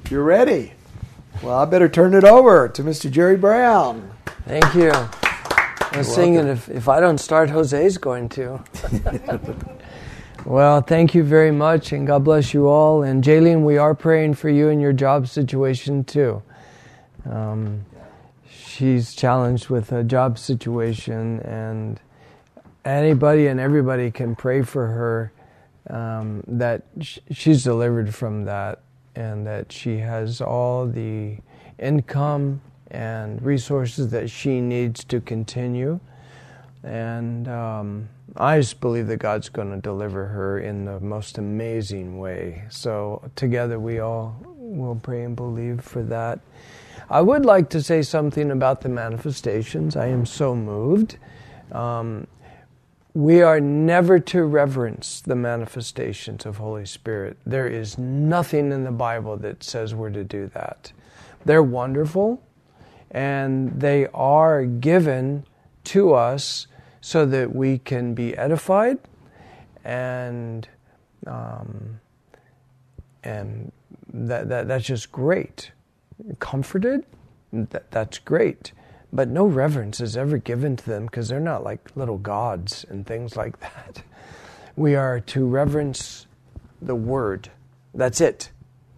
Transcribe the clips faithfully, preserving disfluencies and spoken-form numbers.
you're ready. Well, I better turn it over to Mister Jerry Brown. Thank you. I was thinking if, if I don't start, Jose's going to. Well, thank you very much, and God bless you all. And Jaylene, we are praying for you in your job situation too. Um, she's challenged with a job situation, and anybody and everybody can pray for her um, that sh- she's delivered from that, and that she has all the income and resources that she needs to continue. And um, I just believe that God's going to deliver her in the most amazing way. So together we all will pray and believe for that. I would like to say something about the manifestations. I am so moved. Um, we are never to reverence the manifestations of Holy Spirit. There is nothing in the Bible that says we're to do that. They're wonderful, and they are given to us so that we can be edified and um, and that, that that's just great. Comforted, that, that's great. But no reverence is ever given to them because they're not like little gods and things like that. We are to reverence the Word. That's it.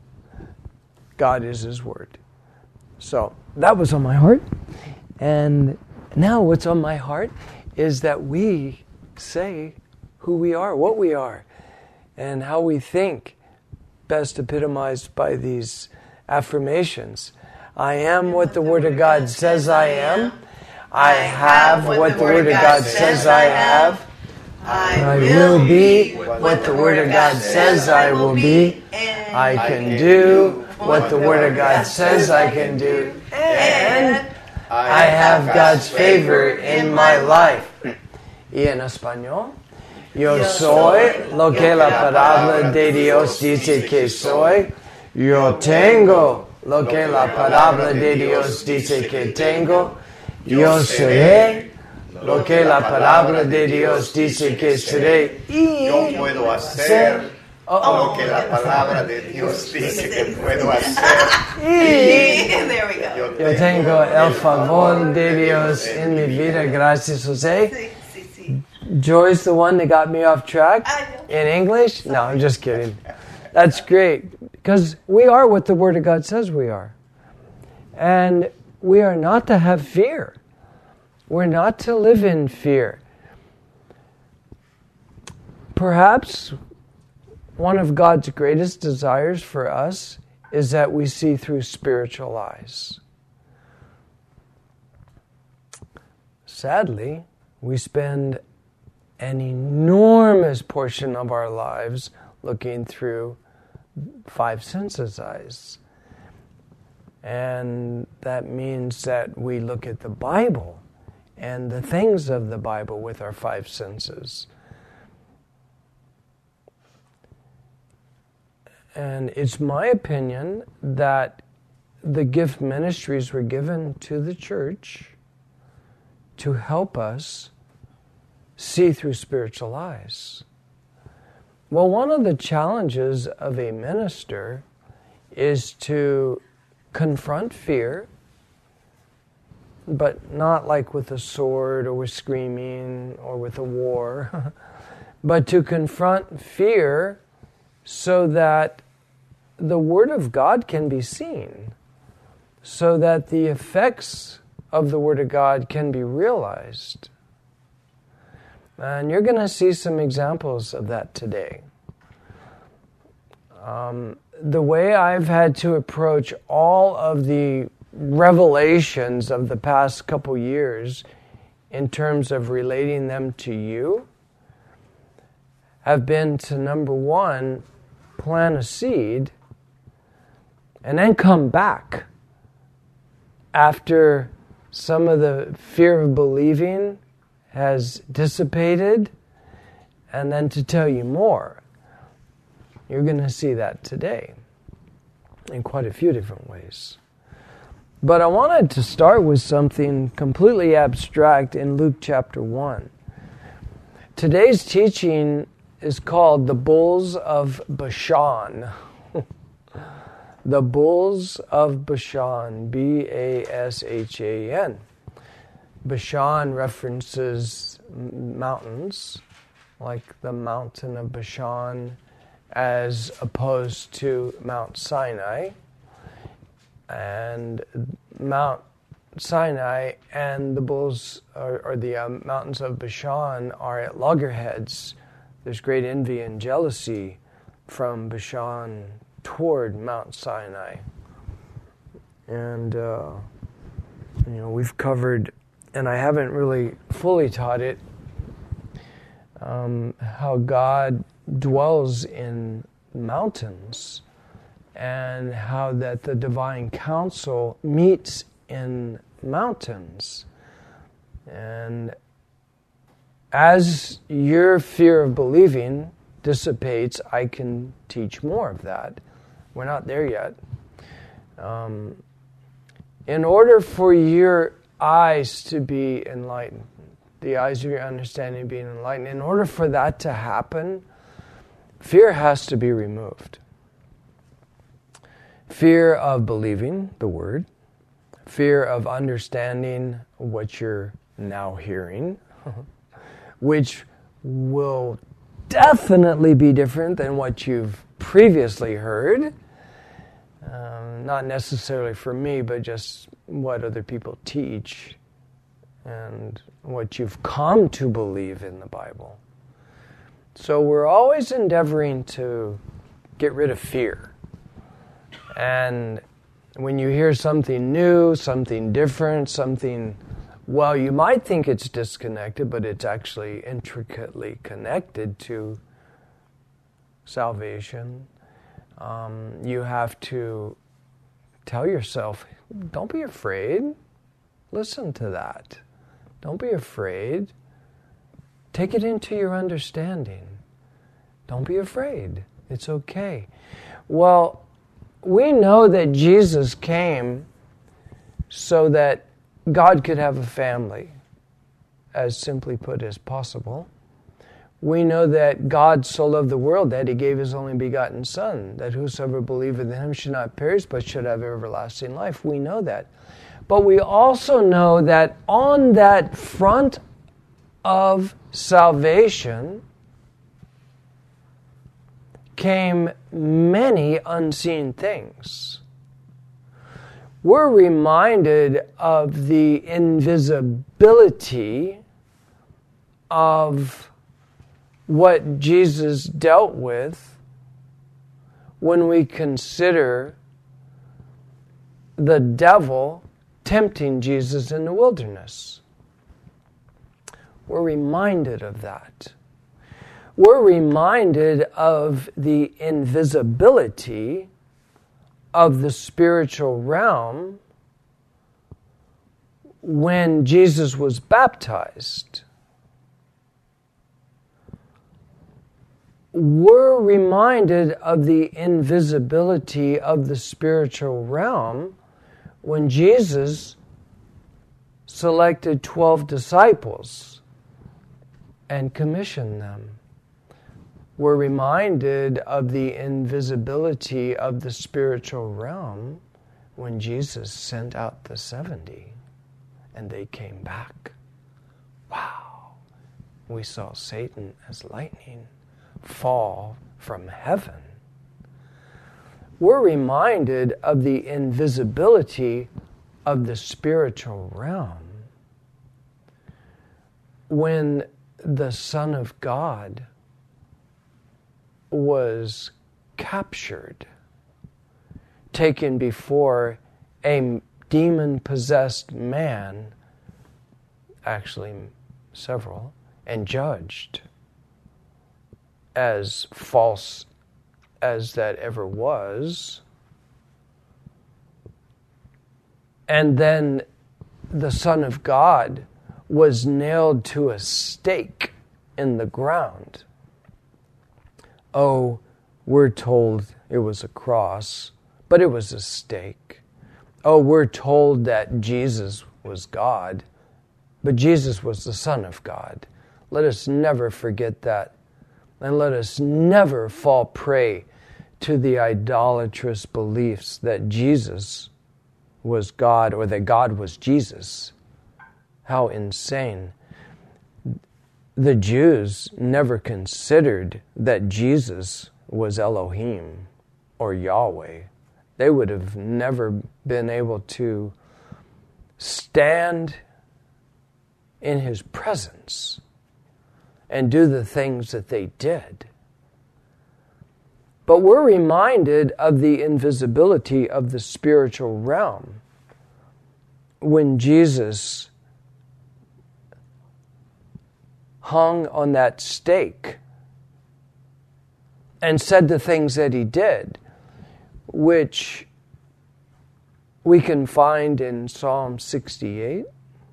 God is His Word. So that was on my heart. And now what's on my heart is that we say who we are, what we are, and how we think, best epitomized by these affirmations. I am what the Word of God says I am. I have what the Word of God says I have. I will be what the Word of God says I will be. I can do what the Word of God says I can do. And I have God's favor in my life. Y en español, yo soy lo que la palabra de Dios dice que soy. Yo tengo lo que la palabra de Dios dice que tengo. Yo seré lo que la palabra de Dios dice que seré. Y yo puedo hacer oh, lo que la palabra de Dios dice que puedo hacer. Y There we go. yo tengo el favor de Dios en mi vida. Gracias, Jose. Sí, sí, sí. Joy's the one that got me off track I know. in English. No, I'm just kidding. That's great. Because we are what the Word of God says we are. And we are not to have fear. We're not to live in fear. Perhaps one of God's greatest desires for us is that we see through spiritual eyes. Sadly, we spend an enormous portion of our lives looking through five senses eyes. And that means that we look at the Bible and the things of the Bible with our five senses. And it's my opinion that the gift ministries were given to the church to help us see through spiritual eyes. Well, one of the challenges of a minister is to confront fear, but not like with a sword or with screaming or with a war, but to confront fear so that the Word of God can be seen, so that the effects of the Word of God can be realized. And you're going to see some examples of that today. Um, the way I've had to approach all of the revelations of the past couple years in terms of relating them to you have been to, number one, plant a seed and then come back after some of the fear of believing has dissipated, and then to tell you more. You're going to see that today in quite a few different ways. But I wanted to start with something completely abstract in Luke chapter one. Today's teaching is called The Bulls of Bashan. the bulls of Bashan, B A S H A N. Bashan references mountains, like the mountain of Bashan, as opposed to Mount Sinai. And Mount Sinai and the bulls, or, or the um, mountains of Bashan, are at loggerheads. There's great envy and jealousy from Bashan toward Mount Sinai. And, uh, you know, we've covered, and I haven't really fully taught it, um, how God dwells in mountains and how that the divine counsel meets in mountains. And as your fear of believing dissipates, I can teach more of that. We're not there yet. Um, in order for your eyes to be enlightened, the eyes of your understanding being enlightened, in order for that to happen, fear has to be removed. Fear of believing the word, fear of understanding what you're now hearing, which will definitely be different than what you've previously heard. Um, not necessarily for me, but just what other people teach and what you've come to believe in the Bible. So we're always endeavoring to get rid of fear. And when you hear something new, something different, something, well, you might think it's disconnected, but it's actually intricately connected to salvation. Um, you have to tell yourself, don't be afraid. Listen to that. Don't be afraid. Take it into your understanding. Don't be afraid. It's okay. Well, we know that Jesus came so that God could have a family, as simply put as possible. We know that God so loved the world that He gave His only begotten Son, that whosoever believeth in Him should not perish, but should have everlasting life. We know that. But we also know that on that front of salvation came many unseen things. We're reminded of the invisibility of what Jesus dealt with when we consider the devil tempting Jesus in the wilderness. We're reminded of that. We're reminded of the invisibility of the spiritual realm when Jesus was baptized. We're reminded of the invisibility of the spiritual realm when Jesus selected twelve disciples and commissioned them. We're reminded of the invisibility of the spiritual realm when Jesus sent out the seventy and they came back. Wow! We saw Satan as lightning fall from heaven. We're reminded of the invisibility of the spiritual realm when the Son of God was captured, taken before a demon-possessed man, actually several, and judged as false as that ever was. And then the Son of God was nailed to a stake in the ground. Oh, we're told it was a cross, but it was a stake. Oh, we're told that Jesus was God, but Jesus was the Son of God. Let us never forget that. And let us never fall prey to the idolatrous beliefs that Jesus was God or that God was Jesus. How insane. The Jews never considered that Jesus was Elohim or Yahweh. They would have never been able to stand in His presence and do the things that they did. But we're reminded of the invisibility of the spiritual realm when Jesus hung on that stake and said the things that He did, which we can find in Psalm sixty-eight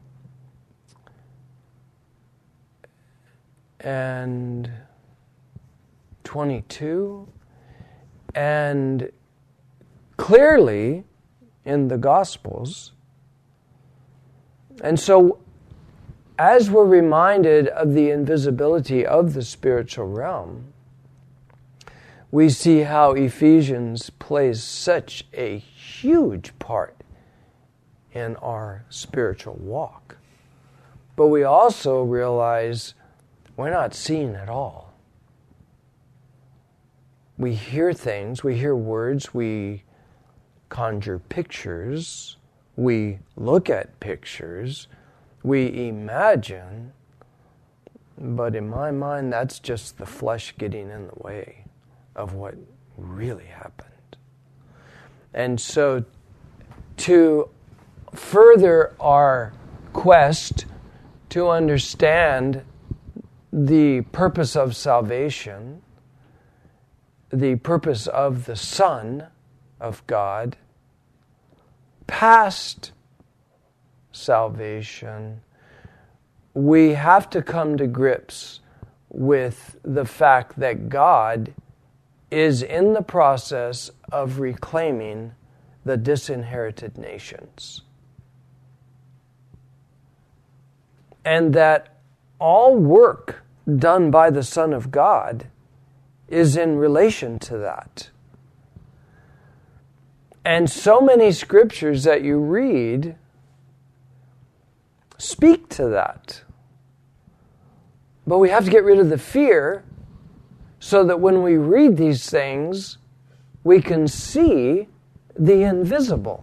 and twenty-two, and clearly in the Gospels. And so, as we're reminded of the invisibility of the spiritual realm, we see how Ephesians plays such a huge part in our spiritual walk. But we also realize we're not seeing it all. We hear things, we hear words, we conjure pictures, we look at pictures, we imagine, but in my mind, that's just the flesh getting in the way of what really happened. And so, to further our quest to understand the purpose of salvation, the purpose of the Son of God, past salvation, we have to come to grips with the fact that God is in the process of reclaiming the disinherited nations. And that all work done by the Son of God is in relation to that. And so many scriptures that you read speak to that. But we have to get rid of the fear so that when we read these things, we can see the invisible.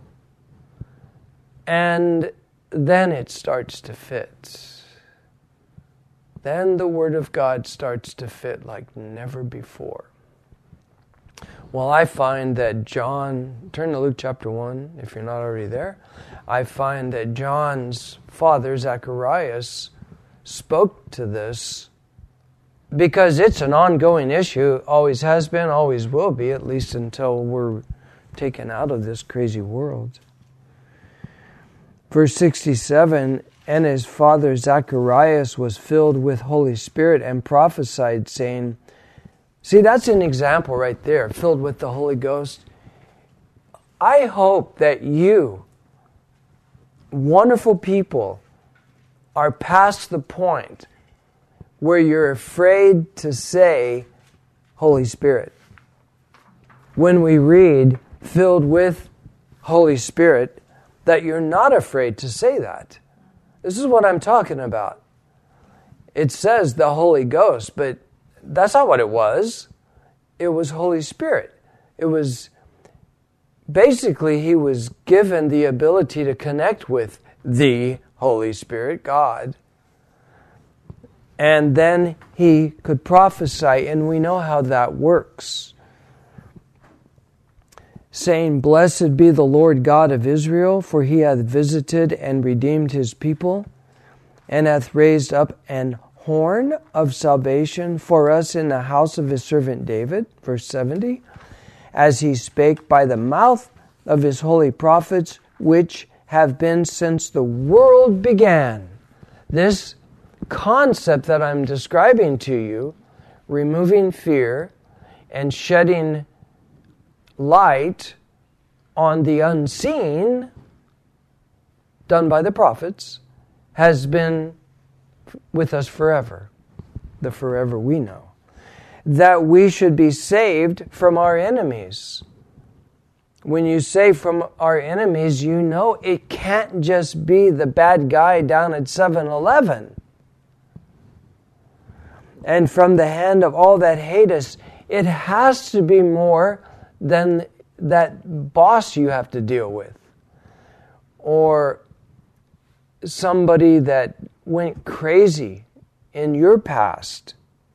And then it starts to fit. Then the Word of God starts to fit like never before. Well, I find that John, turn to Luke chapter one, if you're not already there. I find that John's father, Zacharias, spoke to this because it's an ongoing issue, always has been, always will be, at least until we're taken out of this crazy world. Verse sixty-seven, and his father Zacharias was filled with Holy Spirit and prophesied, saying, see, that's an example right there, filled with the Holy Ghost. I hope that you, wonderful people, are past the point where you're afraid to say Holy Spirit. When we read filled with Holy Spirit, that you're not afraid to say that. This is what I'm talking about. It says the Holy Ghost, but that's not what it was. It was Holy Spirit. It was basically he was given the ability to connect with the Holy Spirit, God. And then he could prophesy, and we know how that works. Saying, blessed be the Lord God of Israel, for he hath visited and redeemed his people, and hath raised up an horn of salvation for us in the house of his servant David, verse seventy, as he spake by the mouth of his holy prophets, which have been since the world began. This concept that I'm describing to you, removing fear and shedding light on the unseen, done by the prophets, has been with us forever, the forever we know. that we should be saved from our enemies. When you say from our enemies, you know it can't just be the bad guy down at seven eleven. And from the hand of all that hate us, it has to be more than that boss you have to deal with, or somebody that went crazy in your past.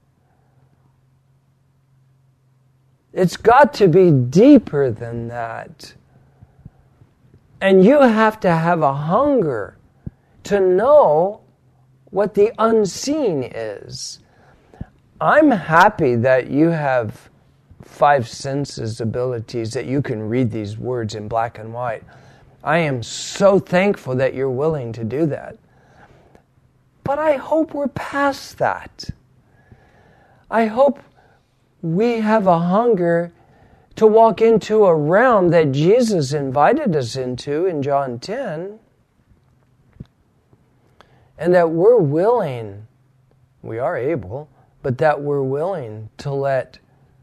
It's got to be deeper than that. And you have to have a hunger to know what the unseen is. I'm happy that you have five senses abilities, that you can read these words in black and white. I am so thankful that you're willing to do that. But I hope we're past that. I hope we have a hunger to walk into a realm that Jesus invited us into in John ten, and that we're willing, we are able, but that we're willing to let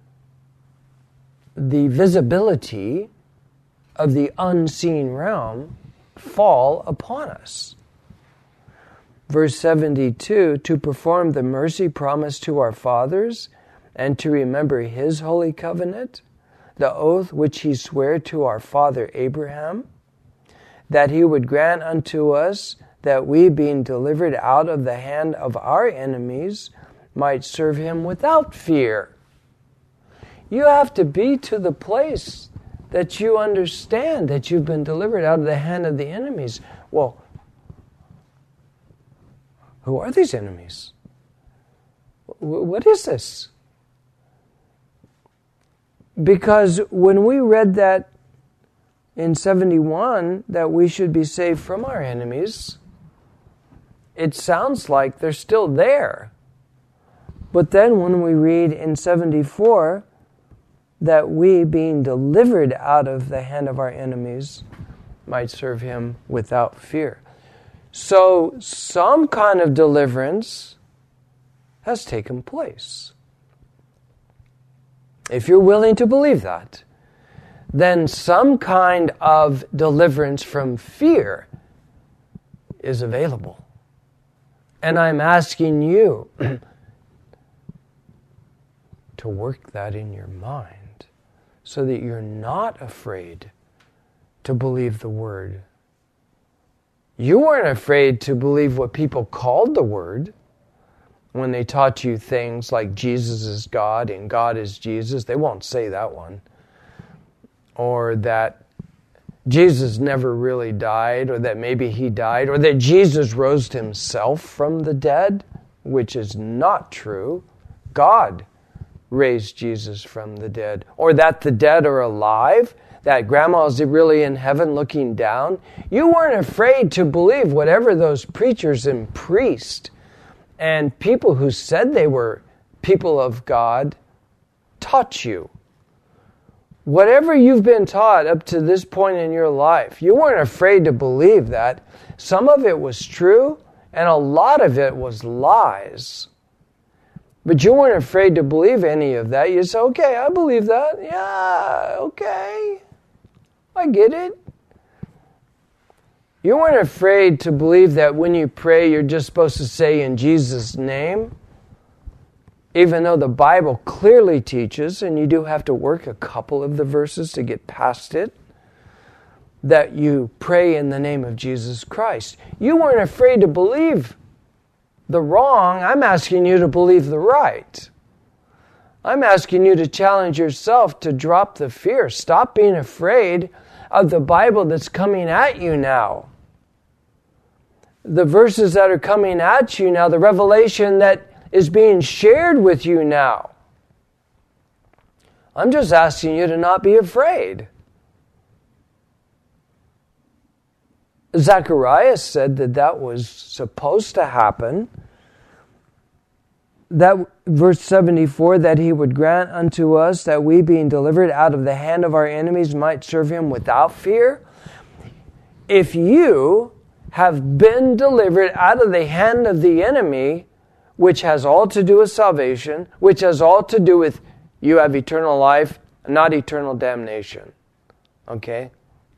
the visibility of the unseen realm fall upon us. Verse seventy-two, to perform the mercy promised to our fathers, and to remember his holy covenant, the oath which he sware to our father Abraham, that he would grant unto us that we, being delivered out of the hand of our enemies, might serve him without fear. You have to be to the place that you understand that you've been delivered out of the hand of the enemies. Well, who are these enemies? What is this? Because when we read that in seventy-one, that we should be saved from our enemies, it sounds like they're still there. But then when we read in seventy-four, that we, being delivered out of the hand of our enemies, might serve him without fear. So some kind of deliverance has taken place. If you're willing to believe that, then some kind of deliverance from fear is available. And I'm asking you to work that in your mind so that you're not afraid to believe the Word. You weren't afraid to believe what people called the Word when they taught you things like Jesus is God and God is Jesus. They won't say that one. Or that Jesus never really died, or that maybe he died, or that Jesus rose himself from the dead, which is not true. God raised Jesus from the dead. Or that the dead are alive, that grandma's really in heaven looking down. You weren't afraid to believe whatever those preachers and priests and people who said they were people of God taught you. Whatever you've been taught up to this point in your life, you weren't afraid to believe that. Some of it was true, and a lot of it was lies. But you weren't afraid to believe any of that. You said, okay, I believe that. Yeah, okay. I get it. You weren't afraid to believe that when you pray, you're just supposed to say in Jesus' name. Even though the Bible clearly teaches, and you do have to work a couple of the verses to get past it, that you pray in the name of Jesus Christ. You weren't afraid to believe the wrong. I'm asking you to believe the right. I'm asking you to challenge yourself to drop the fear. Stop being afraid of the Bible that's coming at you now. The verses that are coming at you now, the revelation that is being shared with you now. I'm just asking you to not be afraid. Zacharias said that that was supposed to happen. That verse seventy-four, that he would grant unto us that we, being delivered out of the hand of our enemies, might serve him without fear. If you have been delivered out of the hand of the enemy, which has all to do with salvation, which has all to do with you have eternal life, not eternal damnation. Okay?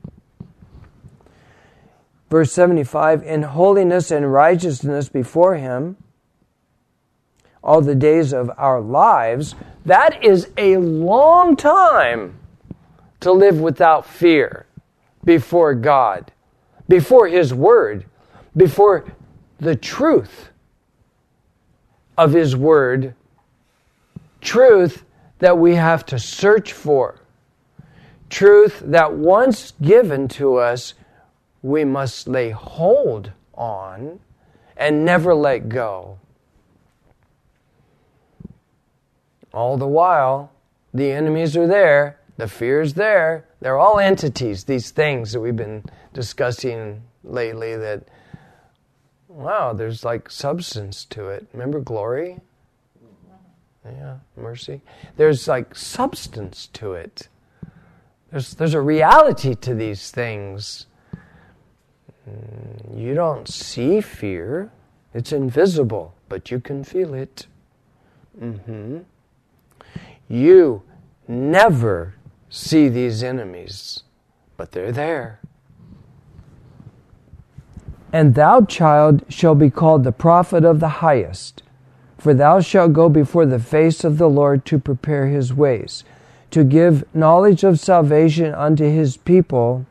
Verse seventy-five, in holiness and righteousness before Him, all the days of our lives. That is a long time to live without fear before God, before His Word, before the truth of His Word, truth that we have to search for, truth that once given to us, we must lay hold on and never let go. All the while, the enemies are there, the fear is there. They're all entities, these things that we've been discussing lately that, wow, there's like substance to it. Remember glory? Yeah, mercy. There's like substance to it. There's, there's a reality to these things. You don't see fear. It's invisible, but you can feel it. Mm-hmm. You never see these enemies, but they're there. And thou, child, shalt be called the prophet of the highest, for thou shalt go before the face of the Lord to prepare His ways, to give knowledge of salvation unto His people.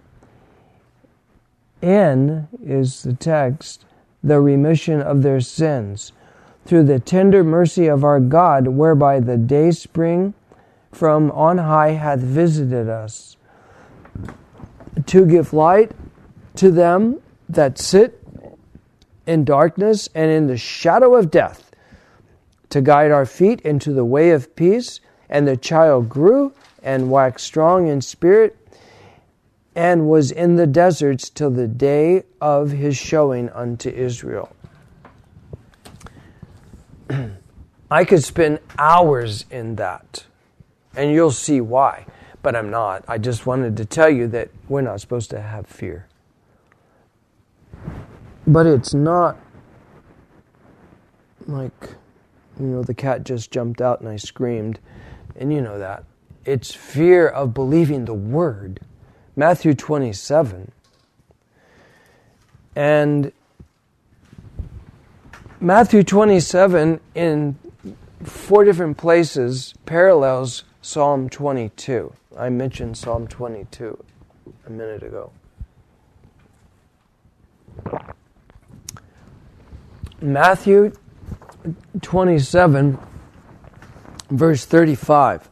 In, is the text, the remission of their sins, through the tender mercy of our God, whereby the day spring from on high hath visited us, to give light to them that sit in darkness and in the shadow of death, to guide our feet into the way of peace. And the child grew and waxed strong in spirit, and was in the deserts till the day of his showing unto Israel. I could spend hours in that, and you'll see why, but I'm not. I just wanted to tell you that we're not supposed to have fear. But it's not like, you know, the cat just jumped out and I screamed, and you know that. It's fear of believing the Word. Matthew twenty-seven. And Matthew twenty-seven in four different places parallels Psalm twenty-two. I mentioned Psalm twenty-two a minute ago. Matthew twenty-seven, verse thirty-five.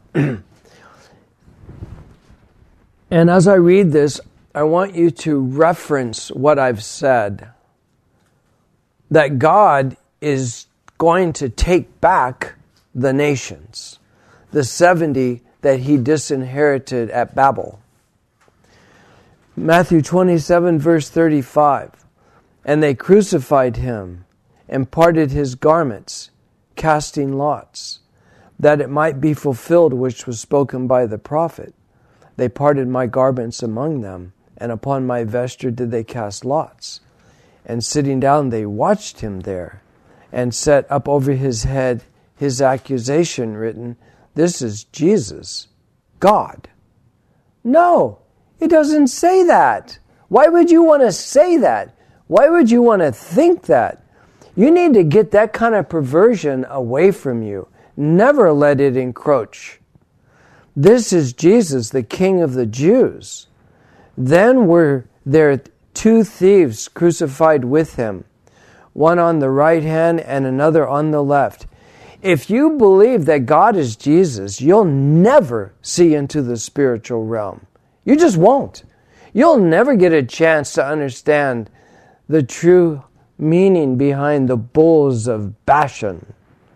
And as I read this, I want you to reference what I've said. That God is going to take back the nations, the seventy that He disinherited at Babel. Matthew twenty-seven, verse thirty-five. And they crucified Him and parted His garments, casting lots, that it might be fulfilled which was spoken by the prophet. They parted my garments among them, and upon my vesture did they cast lots. And sitting down they watched Him there, and set up over His head His accusation written, This is Jesus, God. No, it doesn't say that. Why would you want to say that? Why would you want to think that? You need to get that kind of perversion away from you. Never let it encroach. This is Jesus, the King of the Jews. Then were there two thieves crucified with Him, one on the right hand and another on the left. If you believe that God is Jesus, you'll never see into the spiritual realm. You just won't. You'll never get a chance to understand the true meaning behind the bulls of Bashan.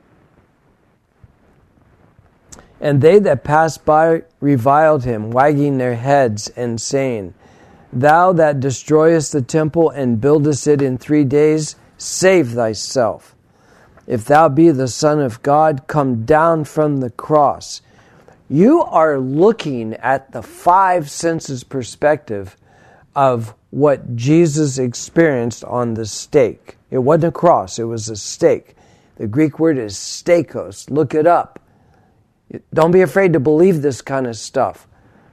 And they that passed by reviled Him, wagging their heads and saying, Thou that destroyest the temple and buildest it in three days, save thyself. If thou be the Son of God, come down from the cross. You are looking at the five senses perspective of what Jesus experienced on the stake. It wasn't a cross, it was a stake. The Greek word is stakos. Look it up. Don't be afraid to believe this kind of stuff.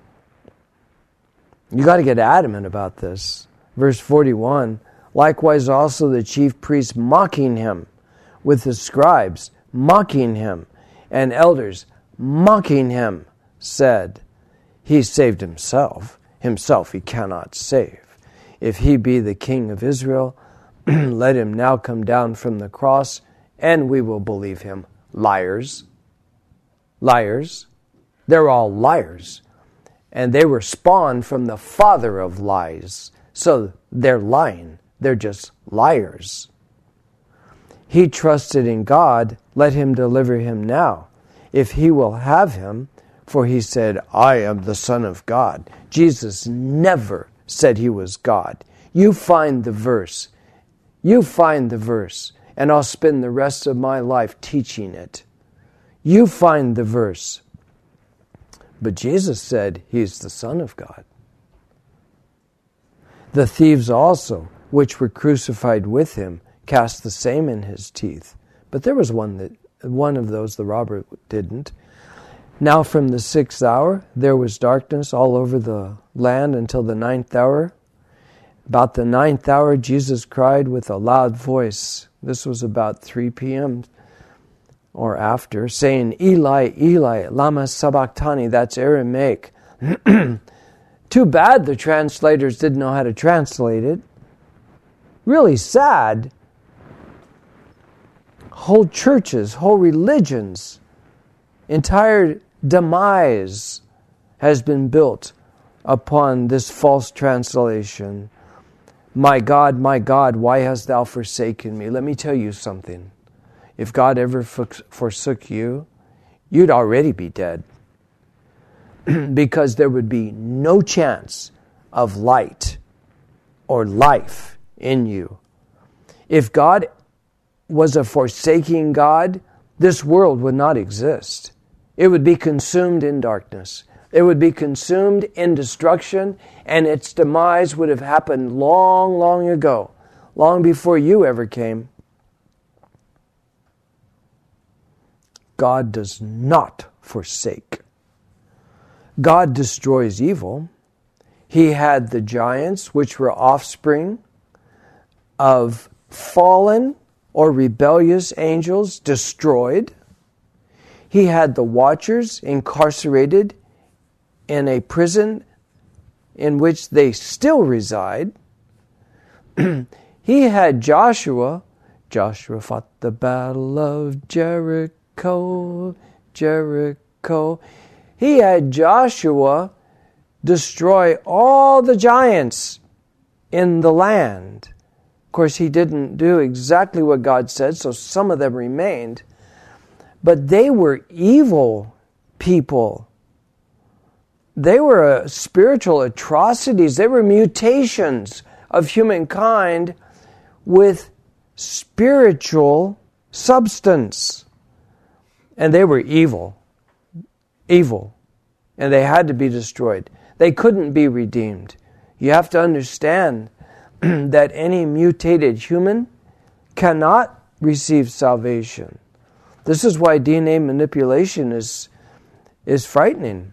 You got to get adamant about this. Verse forty-one, likewise also the chief priests mocking him, with the scribes mocking him, and elders mocking him, said, he saved himself. Himself he cannot save. If he be the king of Israel, let him now come down from the cross, and we will believe him. Liars. Liars. They're all liars. And they were spawned from the father of lies. So they're lying. They're just liars. He trusted in God. Let him deliver him now, if he will have him. For he said, I am the Son of God. Jesus never said he was God. You find the verse. You find the verse. And I'll spend the rest of my life teaching it. You find the verse. But Jesus said he's the Son of God. The thieves also, which were crucified with him, cast the same in his teeth. But there was one that one of those the robber didn't. Now from the sixth hour there was darkness all over the land until the ninth hour. About the ninth hour Jesus cried with a loud voice. This was about three p.m. or after, saying, Eli, Eli, lama sabachthani. That's Aramaic. Too bad the translators didn't know how to translate it. Really sad. Whole churches, whole religions, entire demise has been built upon this false translation. My God, my God, why hast thou forsaken me? Let me tell you something. If God ever forsook you, you'd already be dead. Because there would be no chance of light or life in you. If God was a forsaking God, this world would not exist. It would be consumed in darkness. It would be consumed in destruction, and its demise would have happened long, long ago, long before you ever came. God does not forsake. God destroys evil. He had the giants, which were offspring of fallen or rebellious angels, destroyed. He had the watchers incarcerated in a prison in which they still reside. He had Joshua. Joshua fought the battle of Jericho, Jericho. He had Joshua destroy all the giants in the land. Of course, he didn't do exactly what God said, so some of them remained. But they were evil people. They were uh, spiritual atrocities. They were mutations of humankind with spiritual substance. And they were evil. Evil. And they had to be destroyed. They couldn't be redeemed. You have to understand that any mutated human cannot receive salvation. This is why D N A manipulation is, is frightening.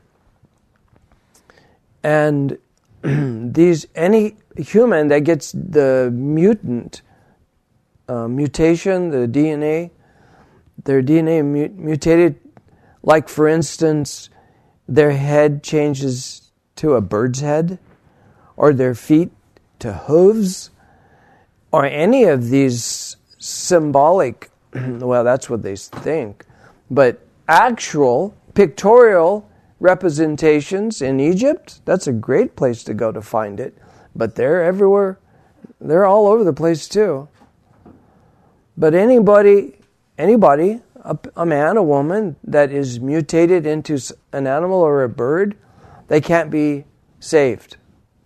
And these any human that gets the mutant uh, mutation, the D N A, their D N A mu- mutated, like for instance, their head changes to a bird's head, or their feet to hooves, or any of these symbolic, well, that's what they think, but actual pictorial representations in Egypt, that's a great place to go to find it. But they're everywhere. They're all over the place too. But anybody, anybody, a, a man, a woman that is mutated into an animal or a bird, they can't be saved.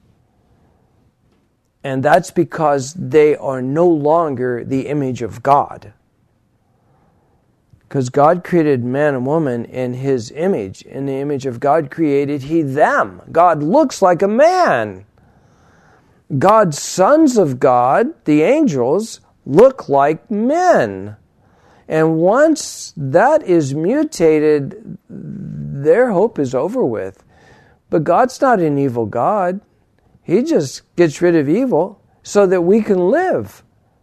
And that's because they are no longer the image of God. Because God created man and woman in His image. In the image of God created He them. God looks like a man. God's sons of God, the angels, look like men. And once that is mutated, their hope is over with. But God's not an evil God. He just gets rid of evil so that we can live.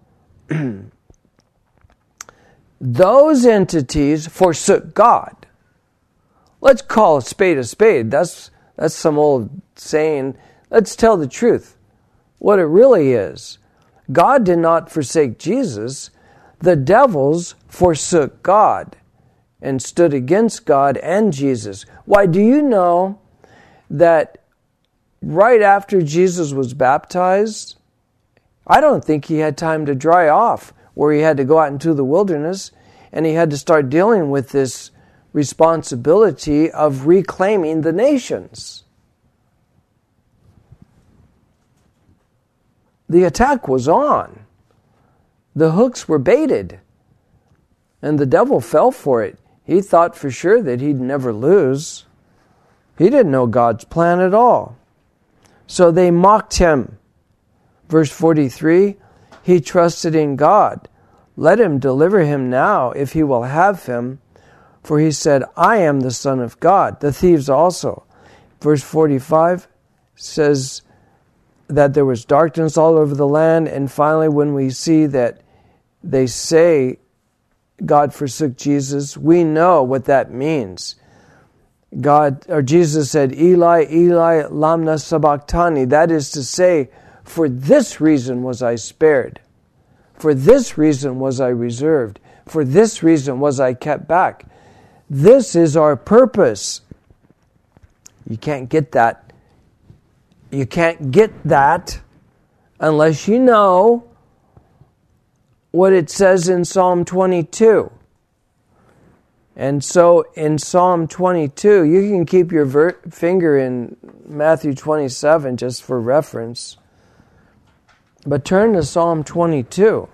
Those entities forsook God. Let's call a spade a spade. That's, that's some old saying. Let's tell the truth. What it really is. God did not forsake Jesus. The devils forsook God and stood against God and Jesus. Why, do you know that right after Jesus was baptized, I don't think he had time to dry off, where he had to go out into the wilderness and he had to start dealing with this responsibility of reclaiming the nations. The attack was on. The hooks were baited. And the devil fell for it. He thought for sure that he'd never lose. He didn't know God's plan at all. So they mocked him. Verse forty-three, he trusted in God. Let him deliver him now if he will have him. For he said, I am the Son of God. The thieves also. Verse forty-five says that there was darkness all over the land. And finally, when we see that they say God forsook Jesus, we know what that means. God, or Jesus said, Eli, Eli, lama sabachthani. That is to say, for this reason was I spared. For this reason was I reserved. For this reason was I kept back. This is our purpose. You can't get that. You can't get that unless you know what it says in Psalm twenty-two. And so in Psalm twenty-two, you can keep your ver- finger in Matthew twenty-seven just for reference. But turn to Psalm twenty-two.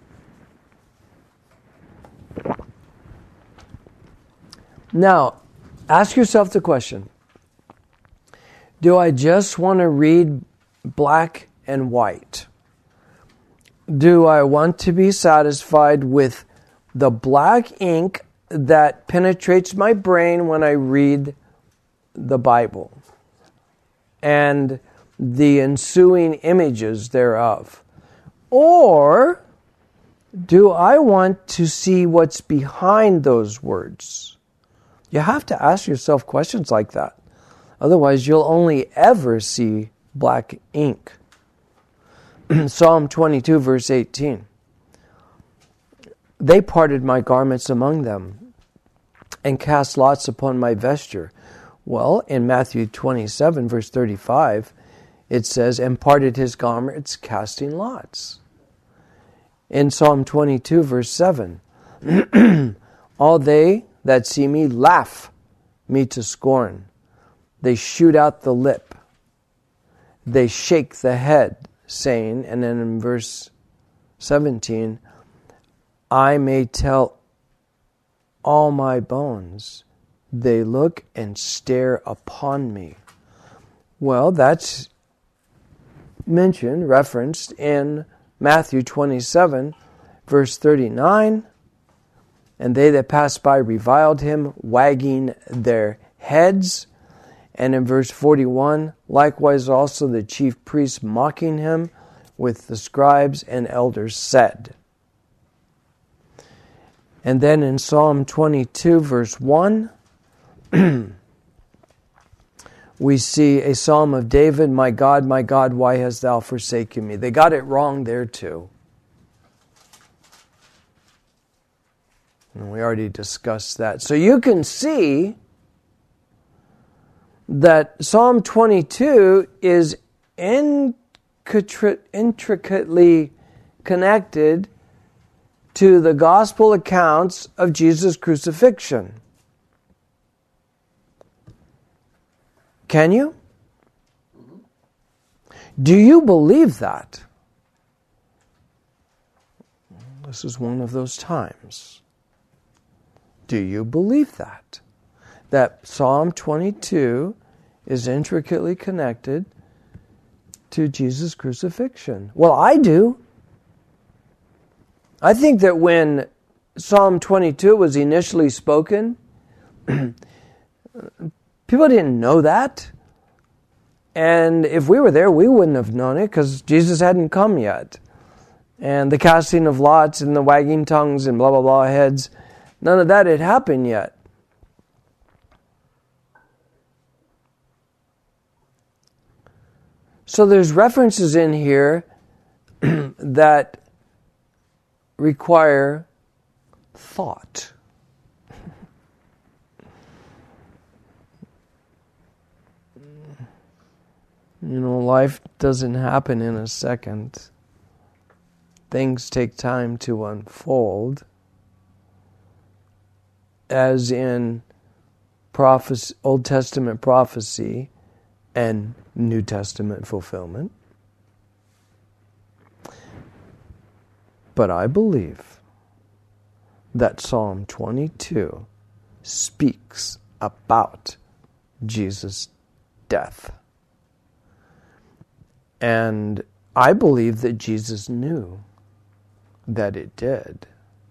Now, ask yourself the question, do I just want to read black and white? Do I want to be satisfied with the black ink that penetrates my brain when I read the Bible and the ensuing images thereof? Or do I want to see what's behind those words? You have to ask yourself questions like that. Otherwise, you'll only ever see black ink. Psalm twenty-two, verse eighteen. They parted my garments among them and cast lots upon my vesture. Well, in Matthew twenty-seven, verse thirty-five, it says, and parted his garments, casting lots. In Psalm twenty-two, verse seven, all they that see me laugh me to scorn. They shoot out the lip. They shake the head, saying, and then in verse seventeen, I may tell all my bones, they look and stare upon me. Well, that's mentioned, referenced in Matthew twenty-seven, verse thirty-nine. And they that passed by reviled him, wagging their heads. And in verse forty-one, likewise also the chief priests mocking him with the scribes and elders said. And then in Psalm twenty-two, verse one, we see a psalm of David, my God, my God, why hast thou forsaken me? They got it wrong there too. And we already discussed that. So you can see that Psalm twenty-two is intricately connected to the gospel accounts of Jesus' crucifixion. Can you? Do you believe that? This is one of those times. Do you believe that? That Psalm twenty-two is intricately connected to Jesus' crucifixion? Well, I do. I think that when Psalm twenty-two was initially spoken, people didn't know that. And if we were there, we wouldn't have known it because Jesus hadn't come yet. And the casting of lots and the wagging tongues and blah, blah, blah heads, none of that had happened yet. So there's references in here that require thought. You know, life doesn't happen in a second. Things take time to unfold. As in prophecy, Old Testament prophecy and New Testament fulfillment. But I believe that Psalm twenty-two speaks about Jesus' death. And I believe that Jesus knew that it did.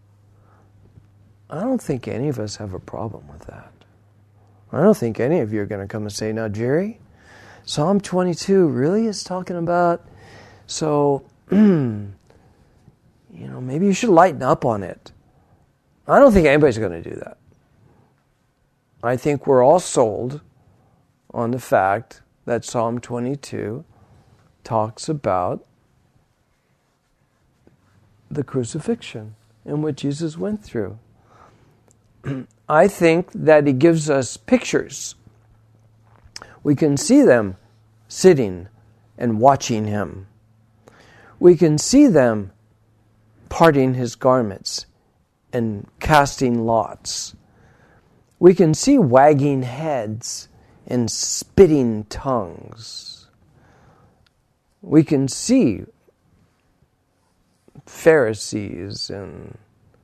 I don't think any of us have a problem with that. I don't think any of you are going to come and say, now, Jerry, Psalm twenty-two really is talking about, so, you know, maybe you should lighten up on it. I don't think anybody's going to do that. I think we're all sold on the fact that Psalm twenty-two talks about the crucifixion and what Jesus went through. I think that it gives us pictures. We can see them sitting and watching him. We can see them parting his garments and casting lots. We can see wagging heads and spitting tongues. We can see Pharisees and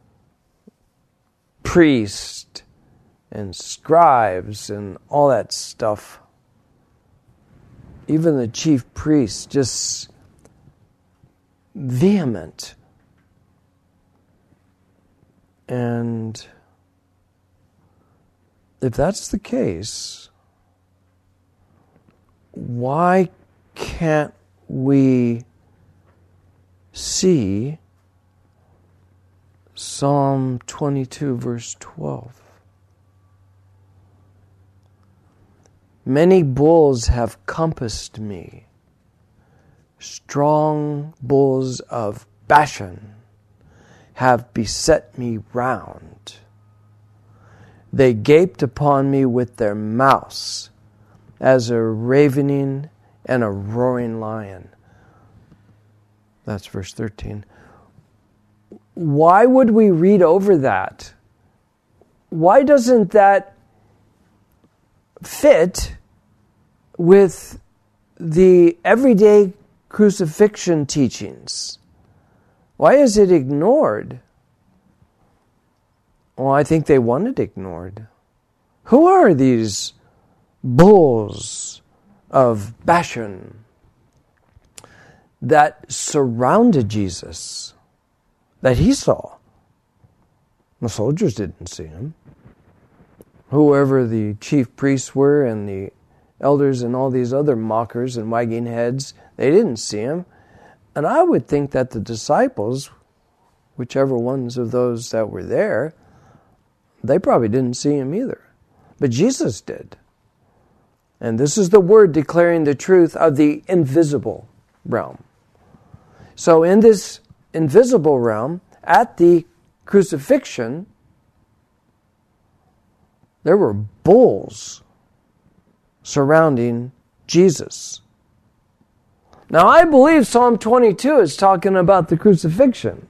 priests and scribes and all that stuff. Even the chief priests, just vehement. And if that's the case, why can't we see Psalm twenty-two, verse twelve? Many bulls have compassed me, strong bulls of Bashan have beset me round. They gaped upon me with their mouths as a ravening and a roaring lion. That's verse thirteen. Why would we read over that? Why doesn't that fit with the everyday crucifixion teachings? Why is it ignored? Well, I think they want it ignored. Who are these bulls of Bashan that surrounded Jesus, that he saw? The soldiers didn't see him. Whoever the chief priests were and the elders and all these other mockers and wagging heads, they didn't see him. And I would think that the disciples, whichever ones of those that were there, they probably didn't see him either. But Jesus did. And this is the word declaring the truth of the invisible realm. So in this invisible realm, at the crucifixion, there were bulls surrounding Jesus. Now, I believe Psalm twenty-two is talking about the crucifixion.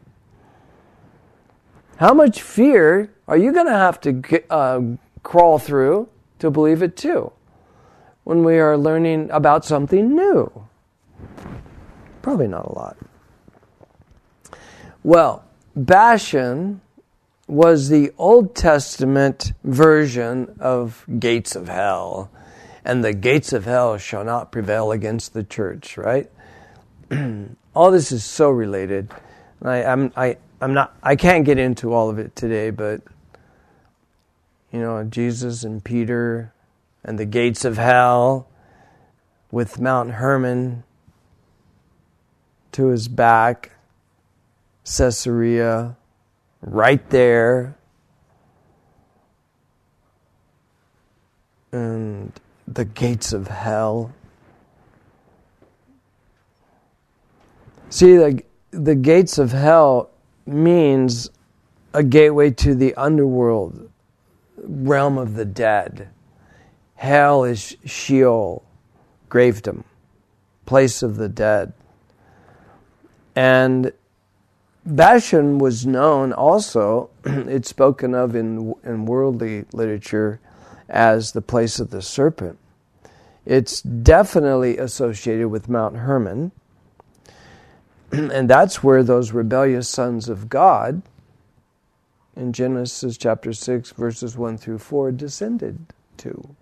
How much fear are you going to have to get, uh, crawl through to believe it too, when we are learning about something new? Probably not a lot. Well, Bashan was the Old Testament version of gates of hell. And the gates of hell shall not prevail against the church, right? All this is so related. I, I'm, I, I'm not, I can't get into all of it today, but, you know, Jesus and Peter and the gates of hell with Mount Hermon to his back, Caesarea, right there, and the gates of hell. See, the, the gates of hell means a gateway to the underworld, realm of the dead. Hell is Sheol, gravedom, place of the dead. And Bashan was known also, it's spoken of in, in worldly literature as the place of the serpent. It's definitely associated with Mount Hermon. And that's where those rebellious sons of God, in Genesis chapter six, verses one through four, descended to.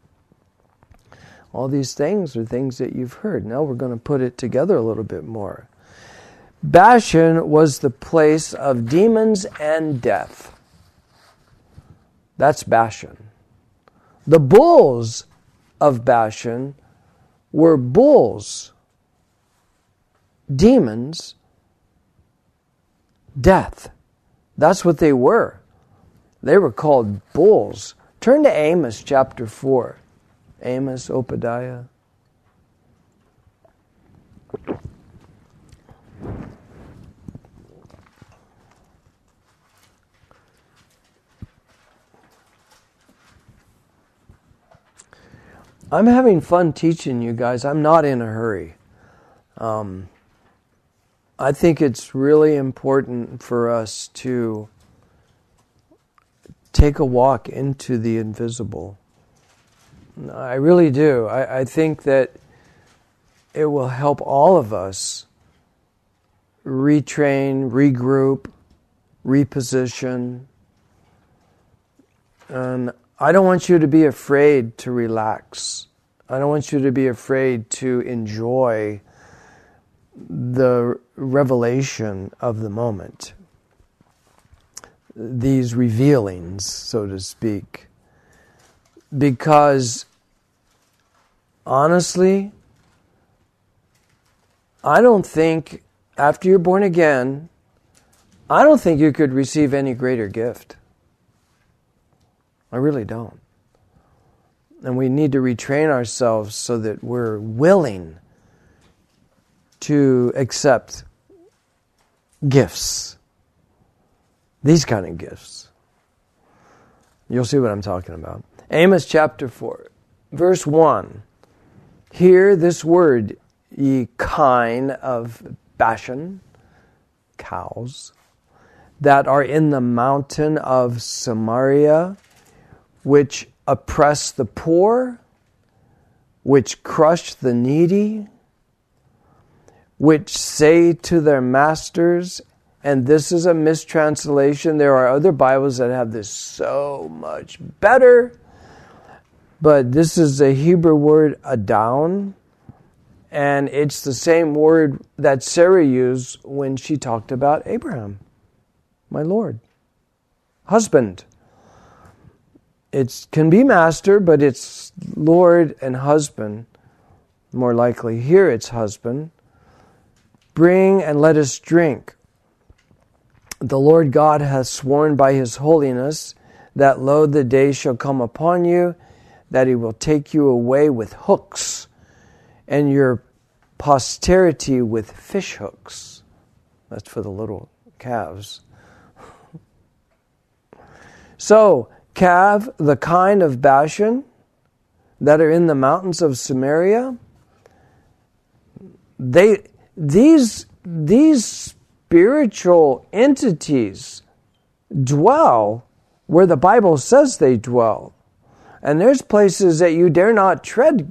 All these things are things that you've heard. Now we're going to put it together a little bit more. Bashan was the place of demons and death. That's Bashan. The bulls of Bashan were bulls, demons, death. That's what they were. They were called bulls. Turn to Amos chapter four. Amos, Obadiah. I'm having fun teaching you guys. I'm not in a hurry. Um, I think it's really important for us to take a walk into the invisible. I really do. I, I think that it will help all of us retrain, regroup, reposition. And I don't want you to be afraid to relax. I don't want you to be afraid to enjoy the revelation of the moment. These revealings, so to speak. Because, honestly, I don't think, after you're born again, I don't think you could receive any greater gift. I really don't. And we need to retrain ourselves so that we're willing to accept gifts. These kind of gifts. You'll see what I'm talking about. Amos chapter four, verse one. Hear this word, ye kine of Bashan, cows, that are in the mountain of Samaria, which oppress the poor, which crush the needy, which say to their masters, and this is a mistranslation. There are other Bibles that have this so much better, but this is a Hebrew word, adon, and it's the same word that Sarah used when she talked about Abraham, my Lord, husband. It can be master, but it's Lord and husband, more likely. Here it's husband. Bring and let us drink. The Lord God hath sworn by his holiness that, lo, the day shall come upon you, that he will take you away with hooks, and your posterity with fish hooks. That's for the little calves. So, calf, the kind of Bashan that are in the mountains of Samaria, they these these spiritual entities dwell where the Bible says they dwell. And there's places that you dare not tread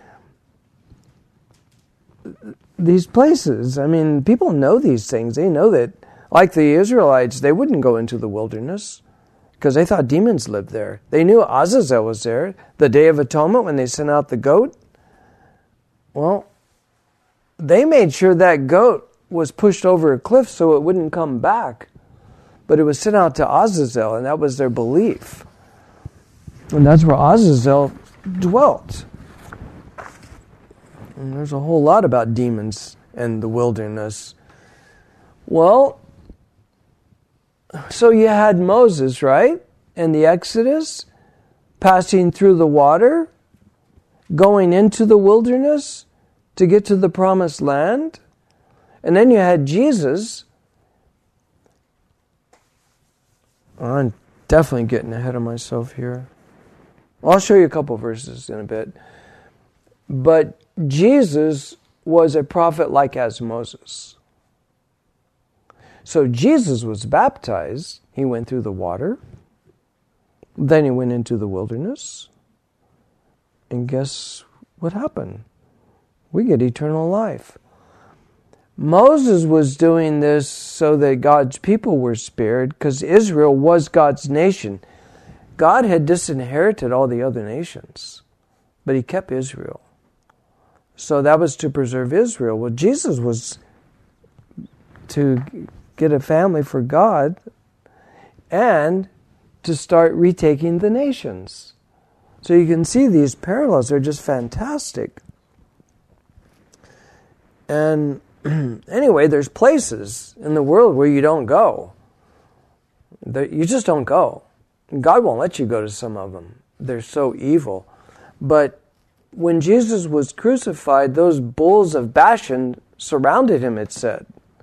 these places. I mean, people know these things. They know that, like the Israelites, they wouldn't go into the wilderness because they thought demons lived there. They knew Azazel was there. The Day of Atonement, when they sent out the goat, well, they made sure that goat was pushed over a cliff so it wouldn't come back. but it was sent out to Azazel, and that was their belief. And that's where Azazel dwelt. And there's a whole lot about demons and the wilderness. Well, so you had Moses, right? And the Exodus, passing through the water, going into the wilderness to get to the promised land. And then you had Jesus. I'm definitely getting ahead of myself here. I'll show you a couple verses in a bit. But Jesus was a prophet like as Moses. So Jesus was baptized. He went through the water. Then he went into the wilderness. And guess what happened? We get eternal life. Moses was doing this so that God's people were spared, because Israel was God's nation. God had disinherited all the other nations, but he kept Israel. So that was to preserve Israel. Well, Jesus was to get a family for God and to start retaking the nations. So you can see these parallels. They're just fantastic. And anyway, there's places in the world where you don't go. You just don't go. God won't let you go to some of them. They're so evil. But when Jesus was crucified, those bulls of Bashan surrounded him, it said.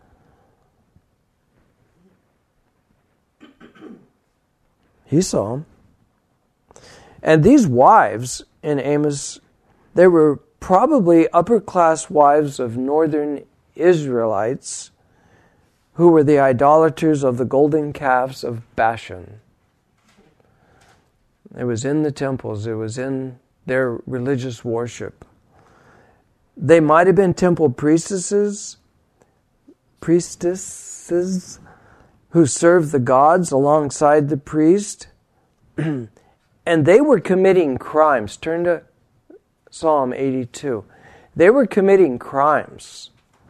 He saw them. And these wives in Amos, they were probably upper-class wives of northern Israelites who were the idolaters of the golden calves of Bashan. It was in the temples. It was in their religious worship. They might have been temple priestesses, priestesses who served the gods alongside the priest. And they were committing crimes. Turn to Psalm eighty-two. They were committing crimes.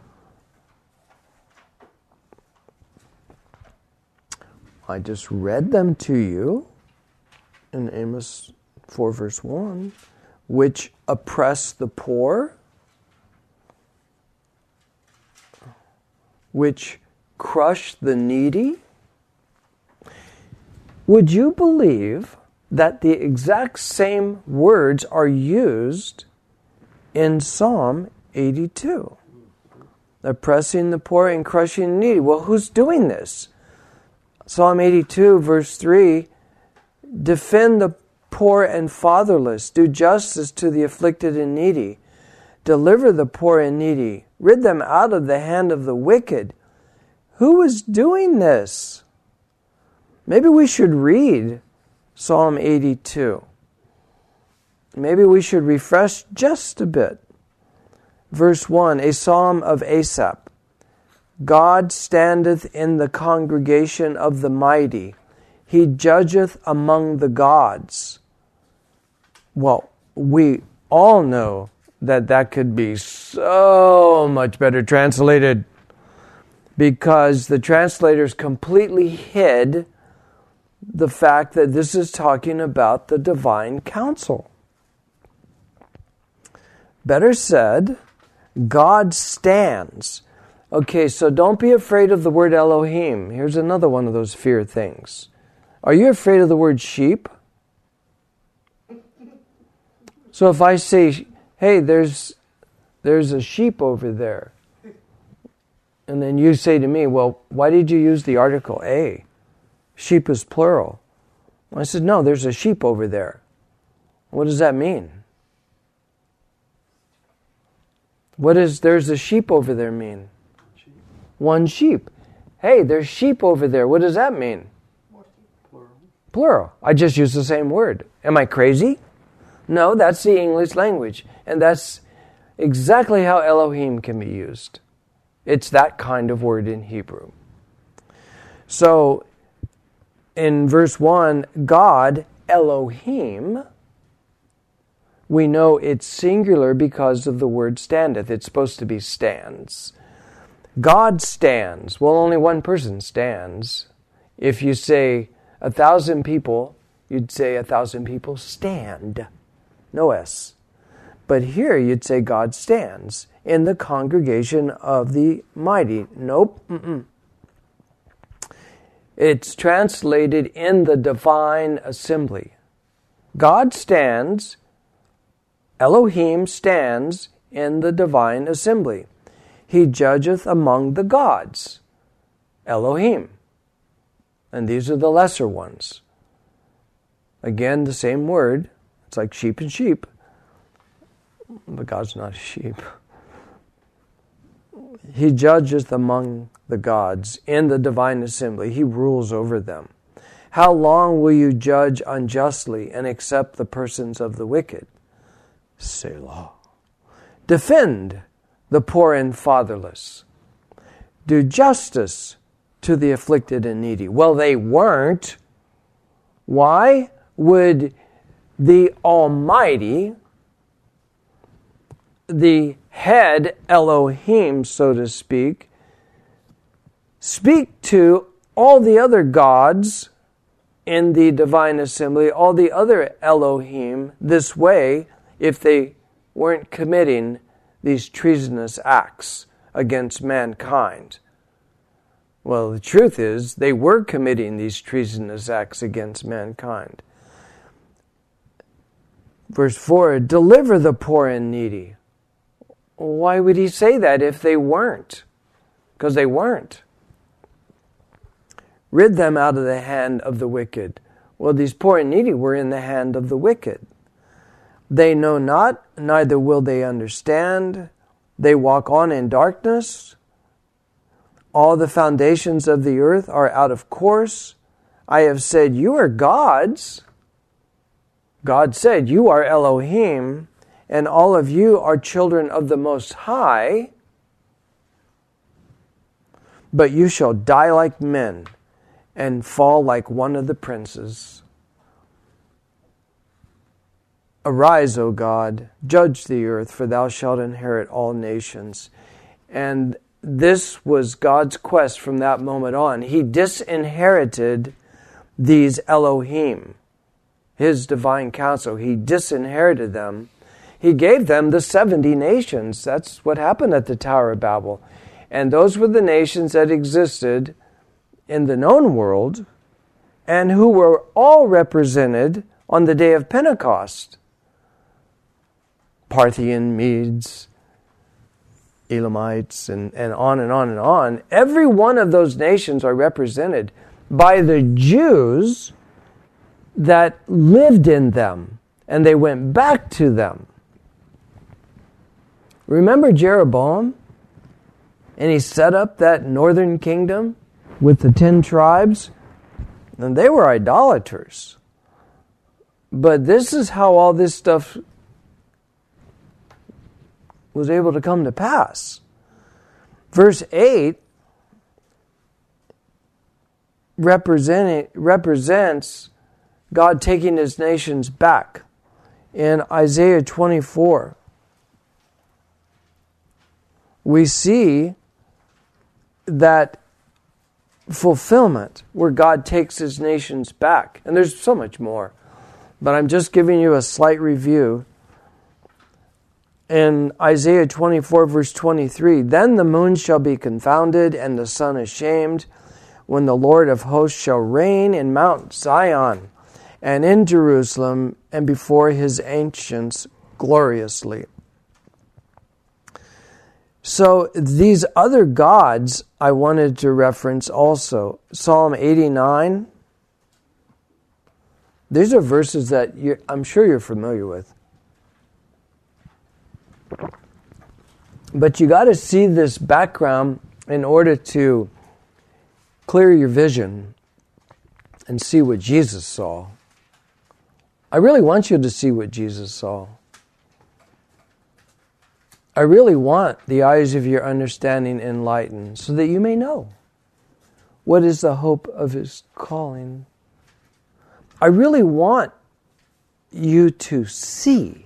I just read them to you in Amos four verse one, which oppress the poor, which crush the needy. Would you believe that the exact same words are used in Psalm eighty-two? Oppressing the poor and crushing the needy. Well, who's doing this? Psalm eighty-two verse three, defend the poor and fatherless, do justice to the afflicted and needy, deliver the poor and needy, rid them out of the hand of the wicked. Who is doing this? Maybe we should read Psalm eighty-two. Maybe we should refresh just a bit. Verse one, a psalm of Asaph. God standeth in the congregation of the mighty. He judgeth among the gods. Well, we all know that that could be so much better translated, because the translators completely hid the fact that this is talking about the divine council. Better said, God stands. Okay, so don't be afraid of the word Elohim. Here's another one of those fear things. Are you afraid of the word sheep? So if I say, hey, there's there's a sheep over there, and then you say to me, well, why did you use the article a? Sheep is plural. I said, no, there's a sheep over there. What does that mean? What does there's a sheep over there mean? One sheep. Hey, there's sheep over there. What does that mean? Plural. Plural. I just used the same word. Am I crazy? No, that's the English language. And that's exactly how Elohim can be used. It's that kind of word in Hebrew. So, in verse one, God, Elohim, we know it's singular because of the word standeth. It's supposed to be stands. God stands. Well, only one person stands. If you say a thousand people, you'd say a thousand people stand. No S. But here you'd say God stands in the congregation of the mighty. Nope. Mm-mm. It's translated in the divine assembly. God stands, Elohim stands in the divine assembly. He judgeth among the gods, Elohim. And these are the lesser ones. Again, the same word. It's like sheep and sheep. But God's not a sheep. He judgeth among the gods in the divine assembly. He rules over them. How long will you judge unjustly and accept the persons of the wicked? Selah. Defend the poor and fatherless. Do justice to the afflicted and needy. Well, they weren't. Why would the Almighty, the head Elohim, so to speak, speak to all the other gods in the divine assembly, all the other Elohim, this way, if they weren't committing these treasonous acts against mankind? Well, the truth is, they were committing these treasonous acts against mankind. Verse four, deliver the poor and needy. Why would he say that if they weren't? Because they weren't. Rid them out of the hand of the wicked. Well, these poor and needy were in the hand of the wicked. They know not, neither will they understand. They walk on in darkness. All the foundations of the earth are out of course. I have said, you are gods. God said, you are Elohim, and all of you are children of the Most High. But you shall die like men and fall like one of the princes. Arise, O God, judge the earth, for thou shalt inherit all nations. And this was God's quest from that moment on. He disinherited these Elohim, his divine counsel. He disinherited them. He gave them the seventy nations. That's what happened at the Tower of Babel. And those were the nations that existed in the known world and who were all represented on the day of Pentecost. Parthian, Medes, Elamites, and, and on and on and on. Every one of those nations are represented by the Jews that lived in them, and they went back to them. Remember Jeroboam? And he set up that northern kingdom with the ten tribes, and they were idolaters. But this is how all this stuff was able to come to pass. Verse eight represent, represents God taking his nations back. In Isaiah twenty-four, we see that fulfillment where God takes his nations back. And there's so much more, but I'm just giving you a slight review. In Isaiah twenty-four, verse twenty-three, then the moon shall be confounded and the sun ashamed, when the Lord of hosts shall reign in Mount Zion and in Jerusalem and before his ancients gloriously. So these other gods I wanted to reference also. Psalm eighty-nine. These are verses that you're, I'm sure you're familiar with. But you got to see this background in order to clear your vision and see what Jesus saw. I really want you to see what Jesus saw. I really want the eyes of your understanding enlightened so that you may know what is the hope of his calling. I really want you to see.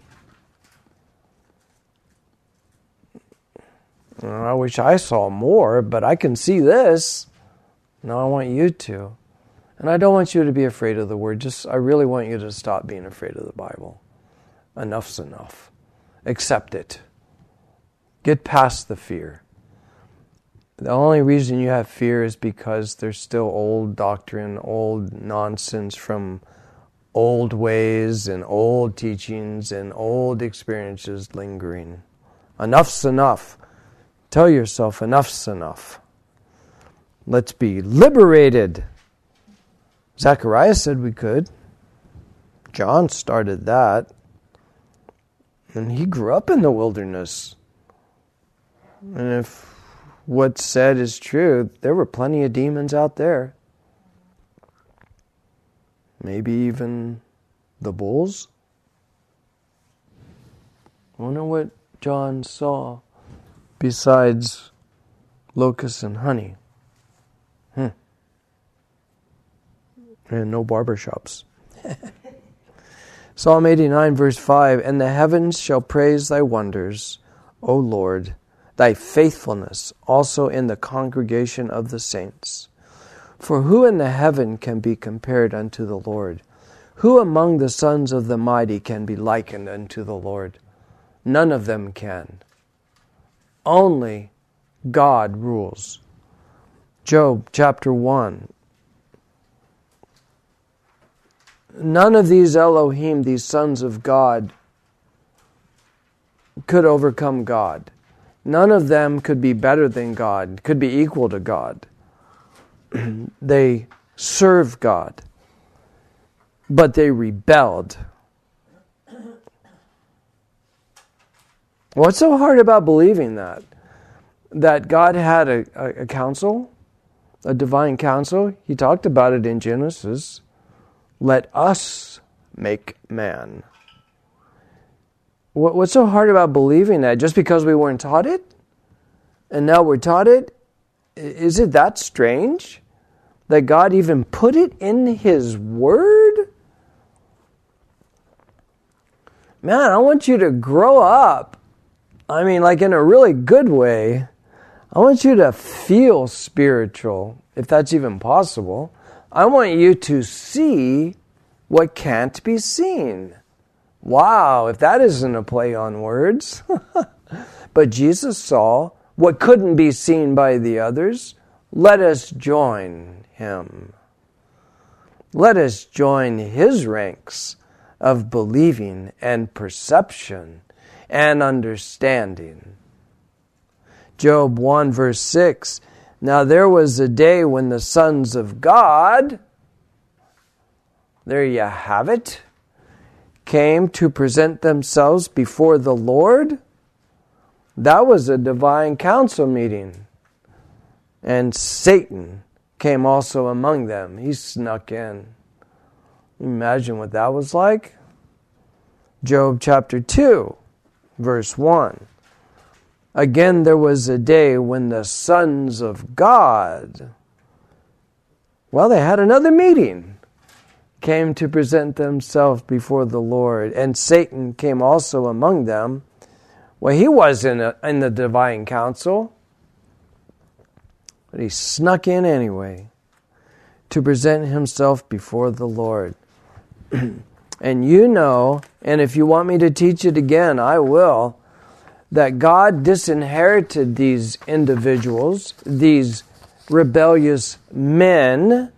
I wish I saw more, but I can see this. No, I want you to. And I don't want you to be afraid of the Word. Just, I really want you to stop being afraid of the Bible. Enough's enough. Accept it. Get past the fear. The only reason you have fear is because there's still old doctrine, old nonsense from old ways and old teachings and old experiences lingering. Enough's enough. Tell yourself enough's enough. Let's be liberated. Zechariah said we could. John started that. And he grew up in the wilderness. And if what's said is true, there were plenty of demons out there. Maybe even the bulls. I wonder what John saw besides locusts and honey. Hmm. And no barbershops. Psalm eighty-nine, verse five, and the heavens shall praise thy wonders, O Lord, thy faithfulness also in the congregation of the saints. For who in the heaven can be compared unto the Lord? Who among the sons of the mighty can be likened unto the Lord? None of them can. Only God rules. Job chapter one. None of these Elohim, these sons of God, could overcome God. None of them could be better than God, could be equal to God. They serve God, but they rebelled. What's so hard about believing that? That God had a, a, a council, a divine council? He talked about it in Genesis. Let us make man. What, what's so hard about believing that? Just because we weren't taught it? And now we're taught it? Is it that strange? That God even put it in His Word? Man, I want you to grow up. I mean, like in a really good way. I want you to feel spiritual, if that's even possible. I want you to see what can't be seen. Wow, if that isn't a play on words. But Jesus saw what couldn't be seen by the others. Let us join Him. Let us join His ranks of believing and perception and understanding. Job one verse six, now there was a day when the sons of God, there you have it, came to present themselves before the Lord. That was a divine council meeting. And Satan came also among them. He snuck in. Imagine what that was like. Job chapter two, verse one. Again, there was a day when the sons of God, well, they had another meeting, came to present themselves before the Lord. And Satan came also among them. Well, he was in, a, in the divine council, but he snuck in anyway to present himself before the Lord. And you know, and if you want me to teach it again, I will, that God disinherited these individuals, these rebellious men,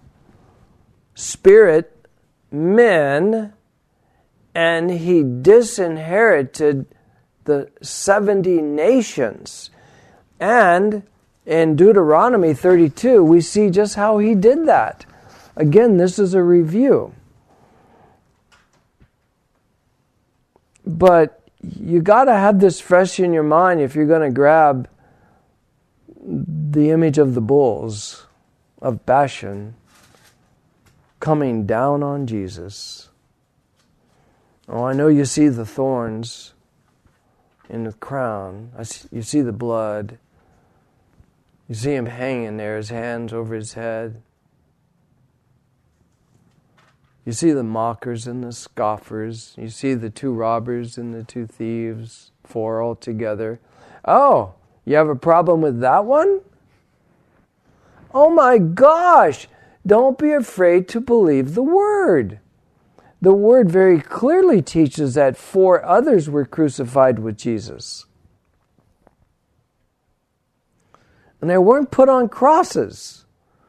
spirit men, and He disinherited the seventy nations. And in Deuteronomy thirty-two, we see just how He did that. Again, this is a review. But you got to have this fresh in your mind if you're going to grab the image of the bulls of Bashan coming down on Jesus. Oh, I know you see the thorns in the crown. I see, you see the blood. You see Him hanging there, His hands over His head. You see the mockers and the scoffers. You see the two robbers and the two thieves, four altogether. Oh, you have a problem with that one? Oh my gosh! Don't be afraid to believe the Word. The Word very clearly teaches that four others were crucified with Jesus. And they weren't put on crosses.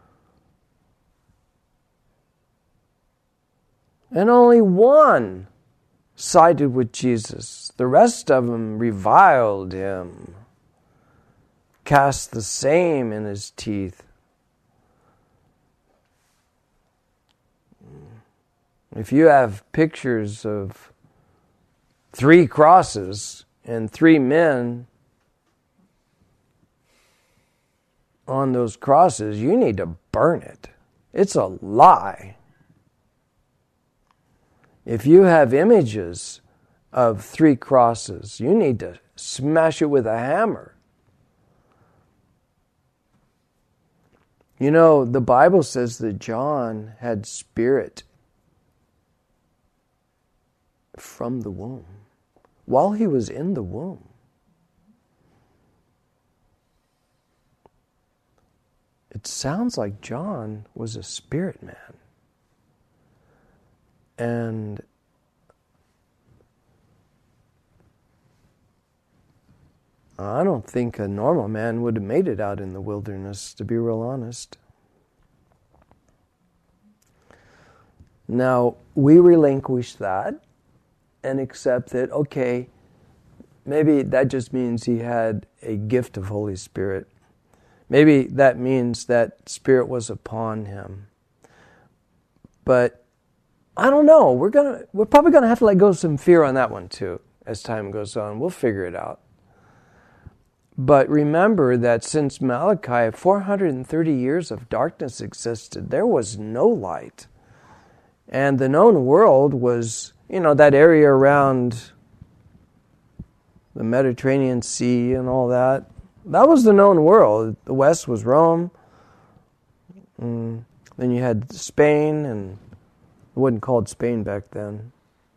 And only one sided with Jesus. The rest of them reviled him, cast the same in his teeth. If you have pictures of three crosses and three men on those crosses, you need to burn it. It's a lie. If you have images of three crosses, you need to smash it with a hammer. You know, the Bible says that John had spirit from the womb, while he was in the womb. It sounds like John was a spirit man. And I don't think a normal man would have made it out in the wilderness, to be real honest. Now, we relinquish that and accept that, okay, maybe that just means he had a gift of Holy Spirit. Maybe that means that Spirit was upon him. But I don't know. We're gonna we're probably gonna have to let go of some fear on that one too as time goes on. We'll figure it out. But remember that since Malachi, four hundred thirty years of darkness existed. There was no light. And the known world was, you know, that area around the Mediterranean Sea and all that. That was the known world. The west was Rome. And then you had Spain, and it wasn't called Spain back then.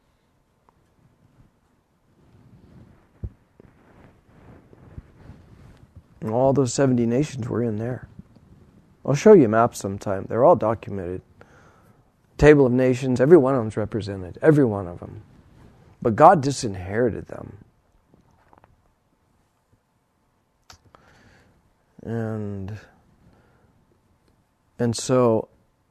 And all those seventy nations were in there. I'll show you maps sometime. They're all documented. Table of Nations, every one of them's represented. Every one of them. But God disinherited them. And, and so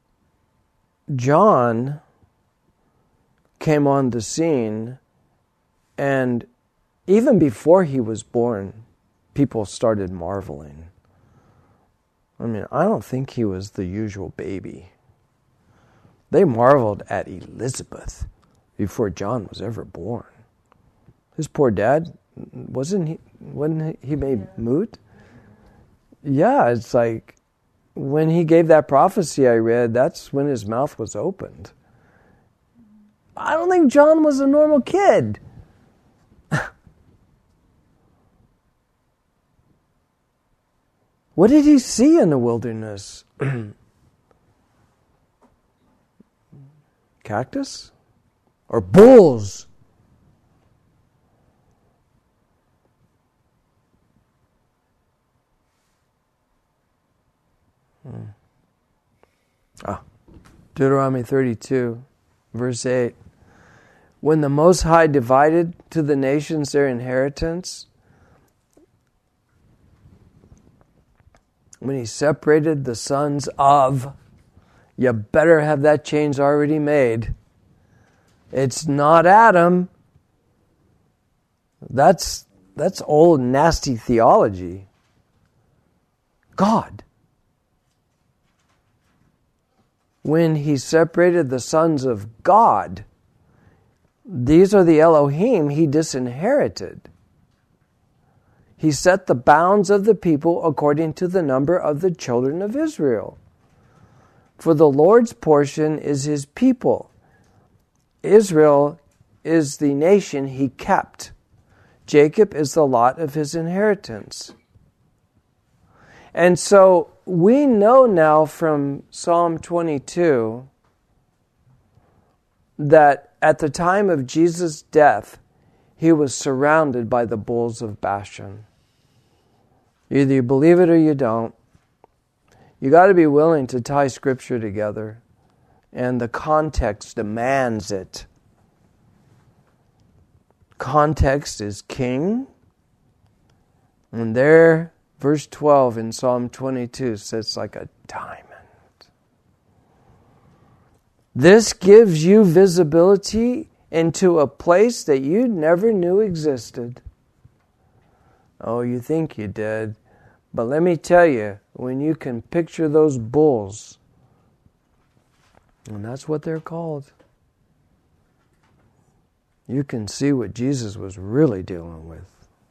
John came on the scene, and even before he was born, people started marveling. I mean, I don't think he was the usual baby. They marveled at Elizabeth before John was ever born. His poor dad, wasn't he, wasn't he made moot? Yeah, it's like when he gave that prophecy I read, that's when his mouth was opened. I don't think John was a normal kid. What did he see in the wilderness? Cactus? Or bulls? Hmm. Ah, Deuteronomy thirty-two, verse eight. When the Most High divided to the nations their inheritance, when he separated the sons of, you better have that change already made. It's not Adam. That's that's old nasty theology. God. When he separated the sons of God, these are the Elohim he disinherited. He set the bounds of the people according to the number of the children of Israel. For the Lord's portion is his people. Israel is the nation he kept. Jacob is the lot of his inheritance. And so we know now from Psalm twenty-two that at the time of Jesus' death, he was surrounded by the bulls of Bashan. Either you believe it or you don't. You got to be willing to tie Scripture together, and the context demands it. Context is king, and there, verse twelve in Psalm twenty-two sits like a diamond. This gives you visibility into a place that you never knew existed. Oh, you think you did. But let me tell you, when you can picture those bulls, and that's what they're called, you can see what Jesus was really dealing with.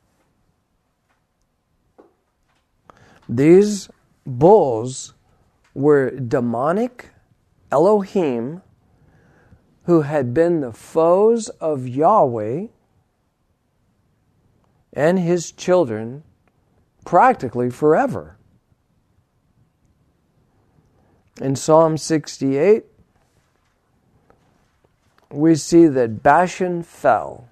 These bulls were demonic Elohim who had been the foes of Yahweh and His children practically forever. In Psalm sixty-eight, we see that Bashan fell,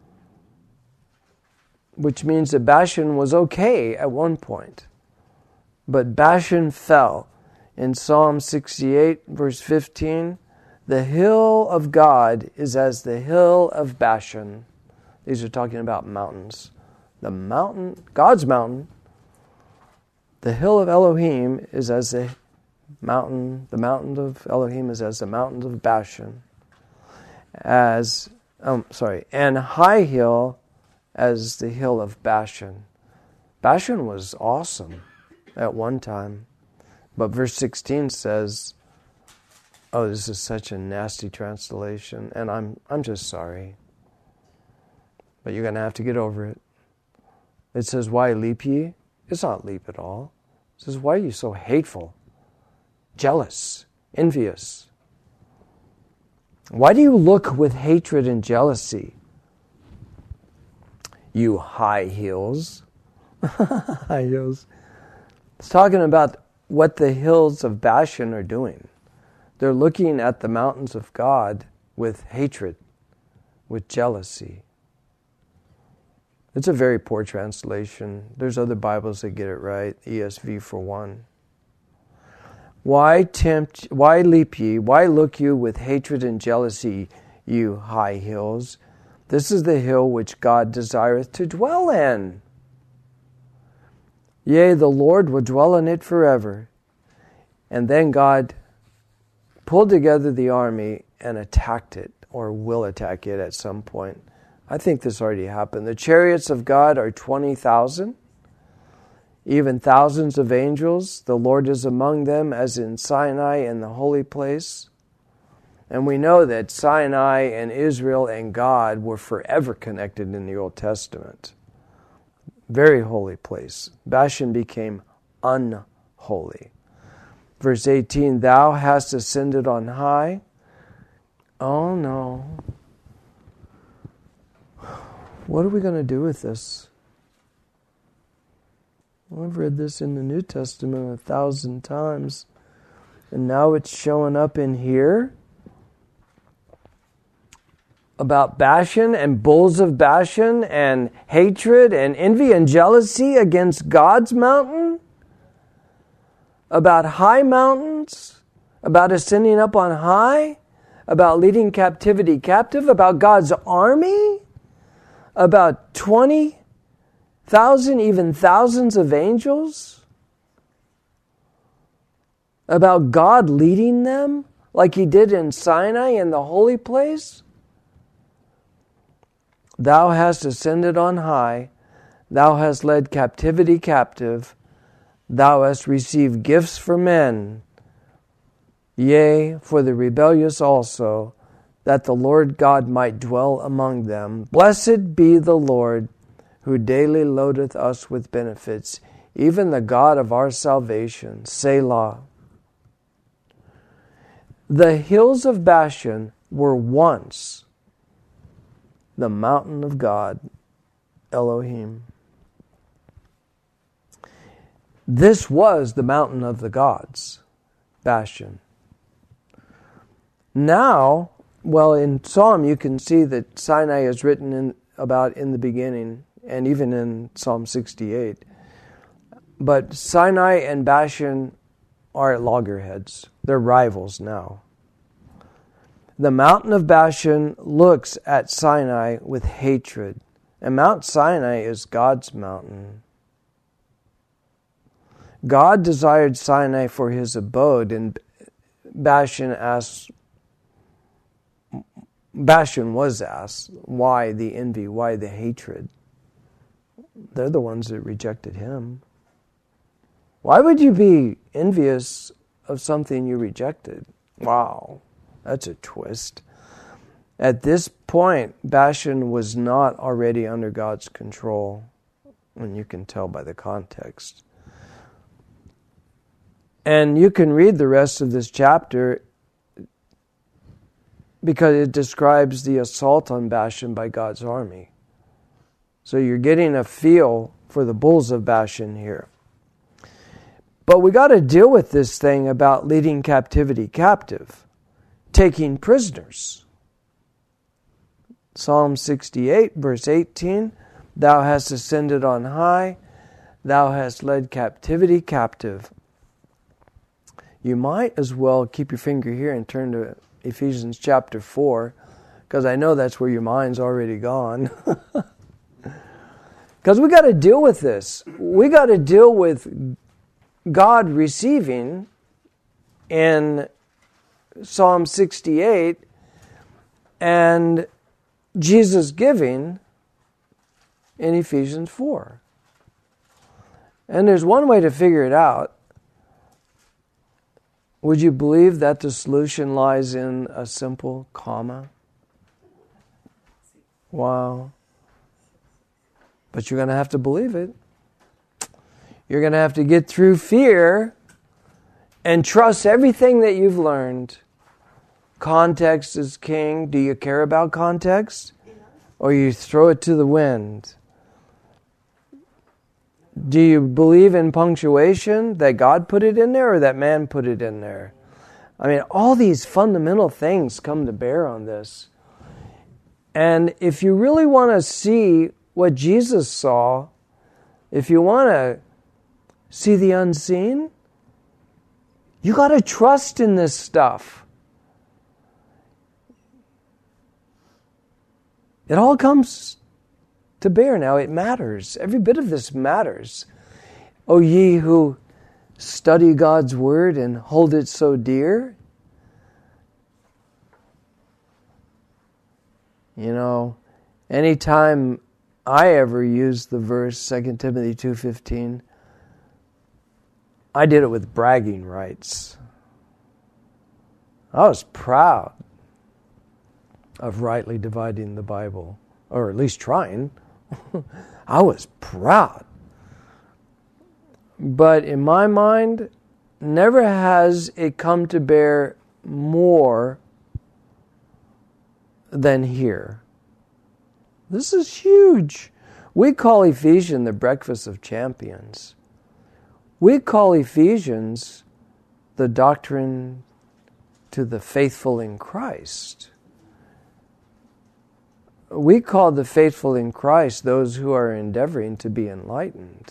which means that Bashan was okay at one point. But Bashan fell. In Psalm sixty-eight, verse fifteen, the hill of God is as the hill of Bashan. These are talking about mountains. The mountain, God's mountain, the hill of Elohim is as the mountain, the mountain of Elohim is as the mountains of Bashan. As, um, sorry, and high hill as the hill of Bashan. Bashan was awesome at one time. But verse sixteen says, oh, this is such a nasty translation, and I'm I'm just sorry. But you're going to have to get over it. It says, why leap ye? It's not leap at all. It says, why are you so hateful, jealous, envious? Why do you look with hatred and jealousy? You high heels. High heels. It's talking about what the hills of Bashan are doing. They're looking at the mountains of God with hatred, with jealousy. It's a very poor translation. There's other Bibles that get it right, E S V for one. Why tempt, why leap ye, why look you with hatred and jealousy, you high hills? This is the hill which God desireth to dwell in. Yea, the Lord will dwell in it forever. And then God pulled together the army and attacked it, or will attack it at some point. I think this already happened. The chariots of God are twenty thousand, even thousands of angels. The Lord is among them, as in Sinai in the holy place. And we know that Sinai and Israel and God were forever connected in the Old Testament. Very holy place. Bashan became unholy. Verse eighteen, thou hast ascended on high. Oh no. What are we going to do with this? Well, I've read this in the New Testament a thousand times. And now it's showing up in here. About Bashan and bulls of Bashan and hatred and envy and jealousy against God's mountain. About high mountains. About ascending up on high. About leading captivity captive. About God's army. About twenty thousand, even thousands of angels. About God leading them like He did in Sinai in the holy place. Thou hast ascended on high. Thou hast led captivity captive. Thou hast received gifts for men. Yea, for the rebellious also, that the Lord God might dwell among them. Blessed be the Lord, who daily loadeth us with benefits, even the God of our salvation. Selah. The hills of Bashan were once the mountain of God, Elohim. This was the mountain of the gods, Bashan. Now, well, in Psalm you can see that Sinai is written in, about in the beginning, and even in Psalm sixty-eight. But Sinai and Bashan are at loggerheads. They're rivals now. The mountain of Bashan looks at Sinai with hatred. And Mount Sinai is God's mountain. God desired Sinai for his abode, and Bashan asked, Bashan was asked, why the envy, why the hatred? They're the ones that rejected him. Why would you be envious of something you rejected? Wow, that's a twist. At this point, Bashan was not already under God's control, and you can tell by the context. And you can read the rest of this chapter because it describes the assault on Bashan by God's army. So you're getting a feel for the bulls of Bashan here. But we got to deal with this thing about leading captivity captive, taking prisoners. Psalm sixty-eight, verse eighteen, Thou hast ascended on high, Thou hast led captivity captive. You might as well keep your finger here and turn to Ephesians chapter four, because I know that's where your mind's already gone. Because we got to deal with this. We got to deal with God receiving in Psalm sixty-eight and Jesus giving in Ephesians four. And there's one way to figure it out. Would you believe that the solution lies in a simple comma? Wow. But you're going to have to believe it. You're going to have to get through fear and trust everything that you've learned. Context is king. Do you care about context? Or you throw it to the wind? Do you believe in punctuation, that God put it in there or that man put it in there? I mean, all these fundamental things come to bear on this. And if you really want to see what Jesus saw, if you want to see the unseen, you got to trust in this stuff. It all comes to bear now. It matters. Every bit of this matters. O ye who study God's word and hold it so dear. You know, anytime I ever used the verse, Second Timothy two fifteen, I did it with bragging rights. I was proud of rightly dividing the Bible, or at least trying. I was proud. But in my mind, never has it come to bear more than here. This is huge. We call Ephesians the breakfast of champions. We call Ephesians the doctrine to the faithful in Christ. We call the faithful in Christ those who are endeavoring to be enlightened,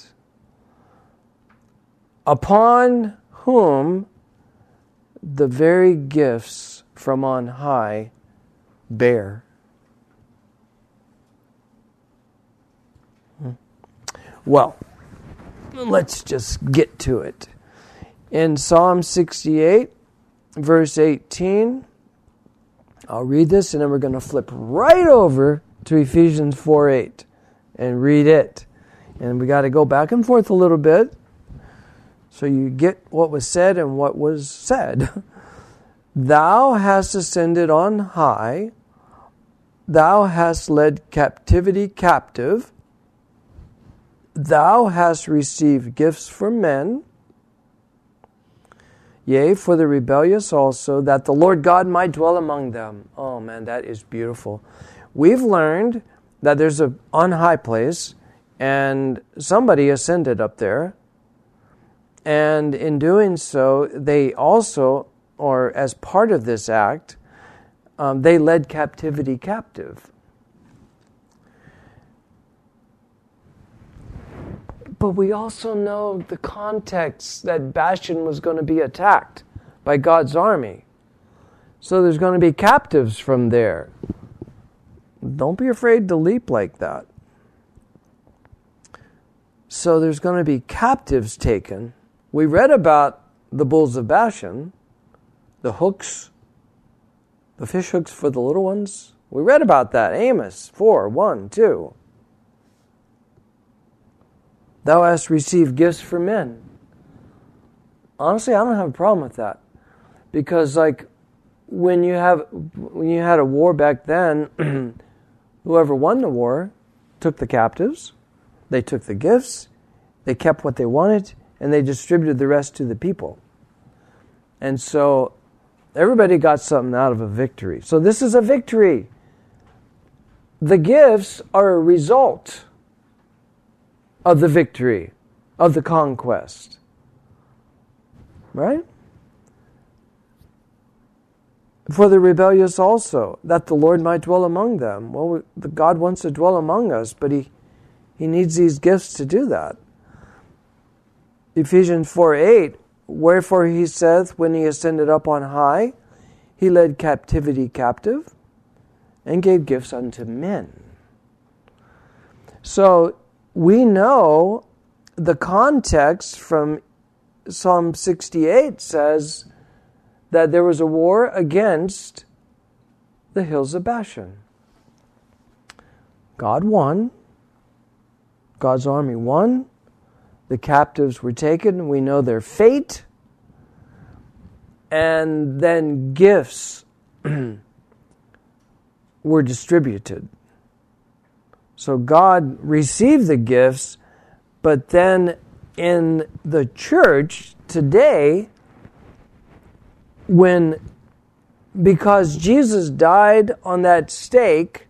upon whom the very gifts from on high bear. Well, let's just get to it. In Psalm sixty-eight, verse eighteen, I'll read this and then we're going to flip right over to Ephesians four eight and read it. And we got to go back and forth a little bit so you get what was said and what was said. Thou hast ascended on high. Thou hast led captivity captive. Thou hast received gifts from men. Yea, for the rebellious also, that the Lord God might dwell among them. Oh man, that is beautiful. We've learned that there's a on high place, and somebody ascended up there. And in doing so, they also, or as part of this act, um, they led captivity captive. But we also know the context that Bashan was going to be attacked by God's army. So there's going to be captives from there. Don't be afraid to leap like that. So there's going to be captives taken. We read about the bulls of Bashan, the hooks, the fish hooks for the little ones. We read about that. Amos four, one, two. Thou hast received gifts for men. Honestly, I don't have a problem with that. Because like when you have when you had a war back then, whoever won the war took the captives, they took the gifts, they kept what they wanted, and they distributed the rest to the people. And so everybody got something out of a victory. So this is a victory. The gifts are a result of the victory, of the conquest. Right? For the rebellious also, that the Lord might dwell among them. Well, God wants to dwell among us, but He, he needs these gifts to do that. Ephesians four eight, wherefore He saith, when He ascended up on high, He led captivity captive, and gave gifts unto men. So, we know the context from Psalm sixty-eight says that there was a war against the hills of Bashan. God won. God's army won. The captives were taken. We know their fate. And then gifts were distributed. So God received the gifts, but then in the church today, when, because Jesus died on that stake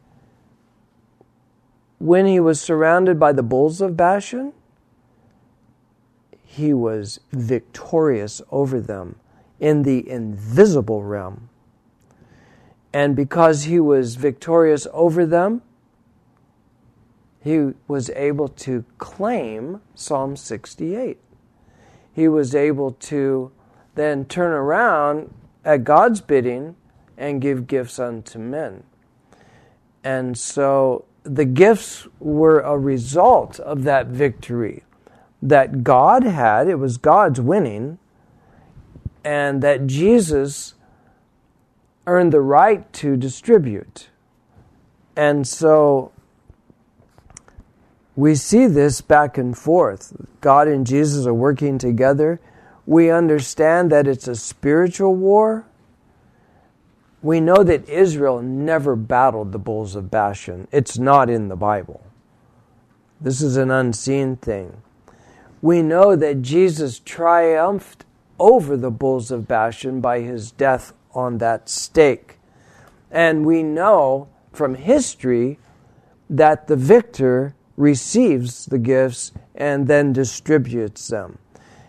when He was surrounded by the bulls of Bashan, He was victorious over them in the invisible realm. And because He was victorious over them, He was able to claim Psalm sixty-eight. He was able to then turn around at God's bidding and give gifts unto men. And so the gifts were a result of that victory that God had. It was God's winning, and that Jesus earned the right to distribute. And so we see this back and forth. God and Jesus are working together. We understand that it's a spiritual war. We know that Israel never battled the bulls of Bashan. It's not in the Bible. This is an unseen thing. We know that Jesus triumphed over the bulls of Bashan by His death on that stake. And we know from history that the victor receives the gifts and then distributes them.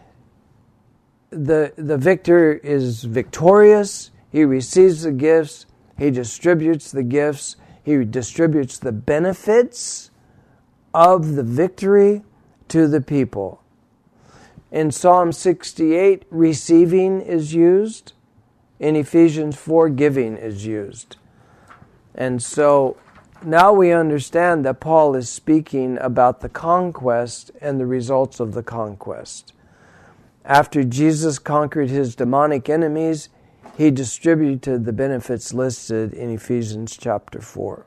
The, the victor is victorious. He receives the gifts. He distributes the gifts. He distributes the benefits of the victory to the people. In Psalm sixty-eight, receiving is used. In Ephesians four, giving is used. And so now we understand that Paul is speaking about the conquest and the results of the conquest. After Jesus conquered His demonic enemies, He distributed the benefits listed in Ephesians chapter four.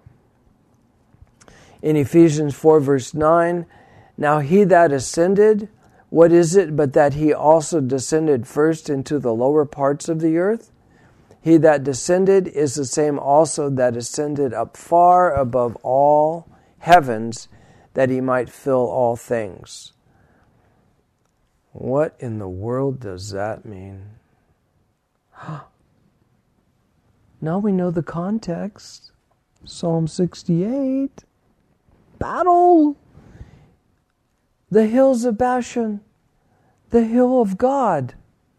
In Ephesians four verse nine, now He that ascended, what is it but that He also descended first into the lower parts of the earth? He that descended is the same also that ascended up far above all heavens, that He might fill all things. What in the world does that mean? Now we know the context. Psalm sixty-eight. Battle. The hills of Bashan. The hill of God.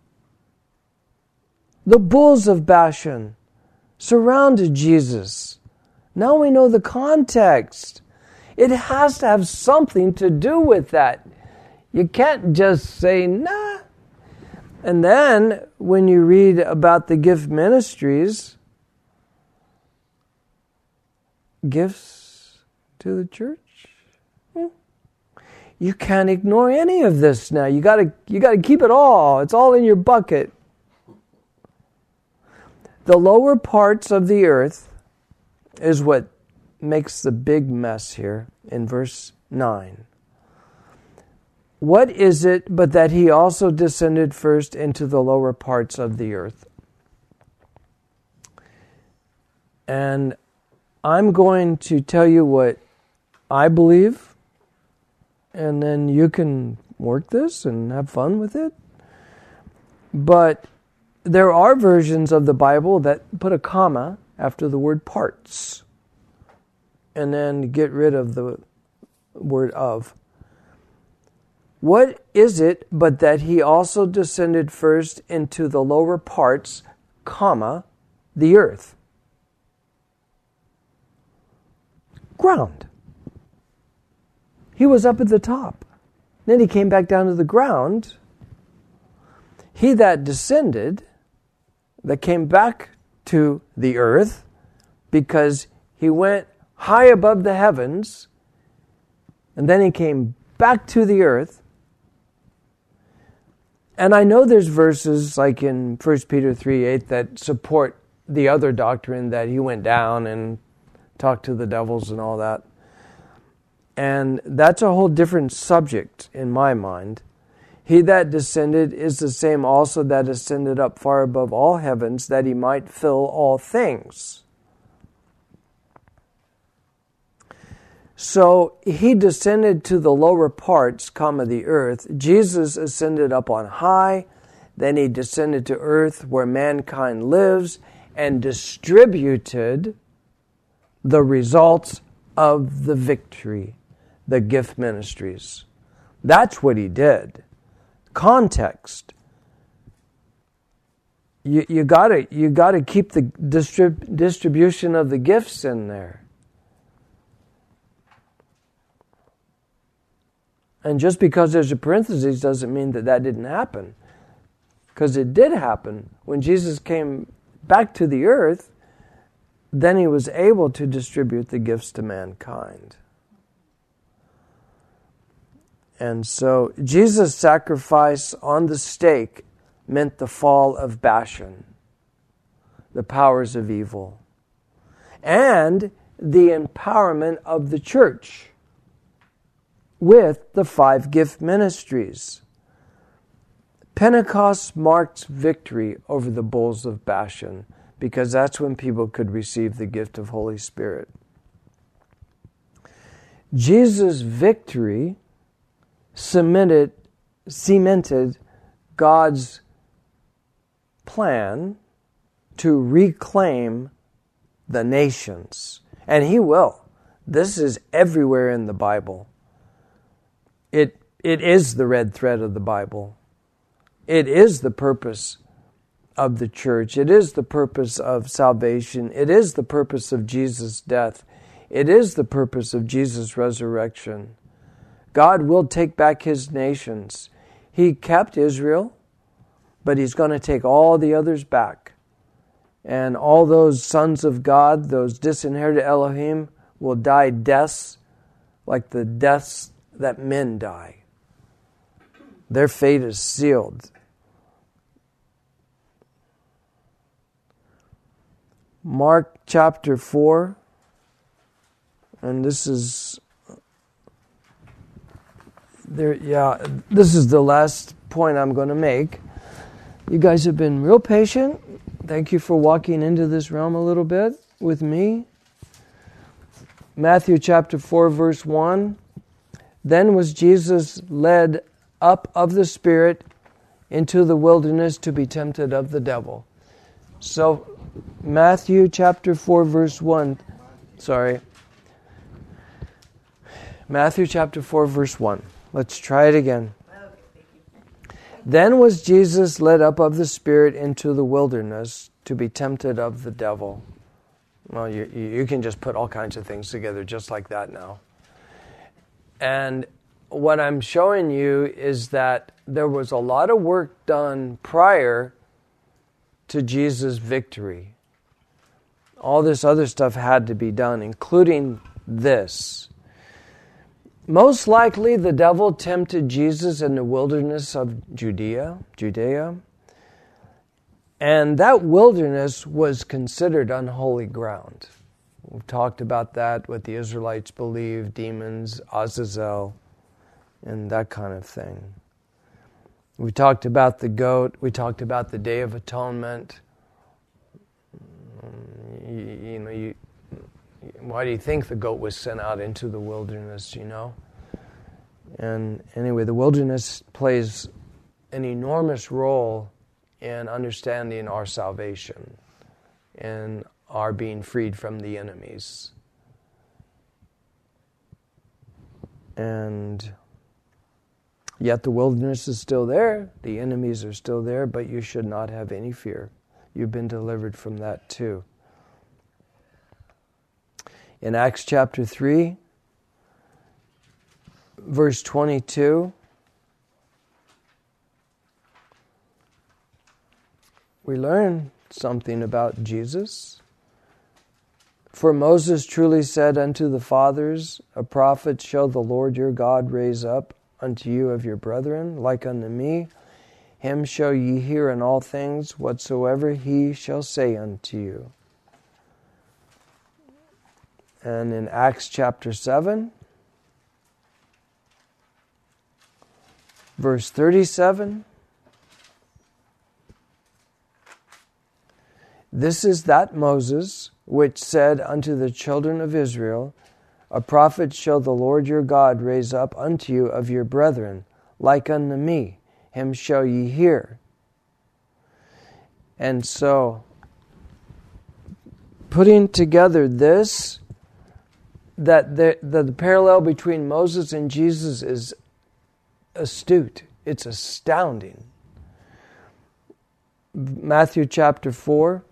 The bulls of Bashan surrounded Jesus. Now we know the context. It has to have something to do with that. You can't just say, nah. And then when you read about the gift ministries, gifts to the church, you can't ignore any of this now. You gotta, you gotta keep it all. It's all in your bucket. The lower parts of the earth is what makes the big mess here in verse nine. What is it but that he also descended first into the lower parts of the earth? And I'm going to tell you what I believe, and then you can work this and have fun with it. But there are versions of the Bible that put a comma after the word parts and then get rid of the word of. What is it but that he also descended first into the lower parts, comma, the earth? Ground. He was up at the top. Then he came back down to the ground. He that descended, that came back to the earth, because he went high above the heavens, and then he came back to the earth. And I know there's verses like in First Peter three eight that support the other doctrine that he went down and talked to the devils and all that. And that's a whole different subject in my mind. He that descended is the same also that ascended up far above all heavens, that he might fill all things. So he descended to the lower parts, comma, the earth. Jesus ascended up on high. Then he descended to earth where mankind lives and distributed the results of the victory, the gift ministries. That's what he did. Context. You you gotta you gotta keep the distrib- distribution of the gifts in there. And just because there's a parenthesis doesn't mean that that didn't happen. Because it did happen. When Jesus came back to the earth, then he was able to distribute the gifts to mankind. And so Jesus' sacrifice on the stake meant the fall of Bashan, the powers of evil, and the empowerment of the church with the five gift ministries. Pentecost marked victory over the bulls of Bashan, because that's when people could receive the gift of Holy Spirit. Jesus' victory cemented, cemented God's plan to reclaim the nations. And he will. This is everywhere in the Bible. It it is the red thread of the Bible. It is the purpose of the church. It is the purpose of salvation. It is the purpose of Jesus' death. It is the purpose of Jesus' resurrection. God will take back his nations. He kept Israel, but he's going to take all the others back. And all those sons of God, those disinherited Elohim, will die deaths like the deaths that men die. Their fate is sealed. Mark chapter four, and this is there. Yeah, this is the last point I'm going to make. You guys have been real patient. Thank you for walking into this realm a little bit with me. Matthew chapter four, verse one. Then was Jesus led up of the Spirit into the wilderness to be tempted of the devil. So, Matthew chapter four, verse one. Sorry. Matthew chapter four, verse one. Let's try it again. Then was Jesus led up of the Spirit into the wilderness to be tempted of the devil. Well, you, you can just put all kinds of things together just like that now. And what I'm showing you is that there was a lot of work done prior to Jesus' victory. All this other stuff had to be done, including this. Most likely the devil tempted Jesus in the wilderness of Judea, Judea, and that wilderness was considered unholy ground. We've talked about that, what the Israelites believed, demons, Azazel, and that kind of thing. We talked about the goat. We talked about the Day of Atonement. You, you know, you, why do you think the goat was sent out into the wilderness, you know? And anyway, the wilderness plays an enormous role in understanding our salvation and our being freed from the enemies. And yet the wilderness is still there, the enemies are still there, but you should not have any fear. You've been delivered from that too. In Acts chapter three, verse twenty-two, we learn something about Jesus. For Moses truly said unto the fathers, a prophet shall the Lord your God raise up unto you of your brethren, like unto me. Him shall ye hear in all things whatsoever he shall say unto you. And in Acts chapter seven, verse thirty-seven, this is that Moses which said unto the children of Israel, a prophet shall the Lord your God raise up unto you of your brethren, like unto me. Him shall ye hear. And so, putting together this, that the, the, the parallel between Moses and Jesus is astute. It's astounding. Matthew chapter four.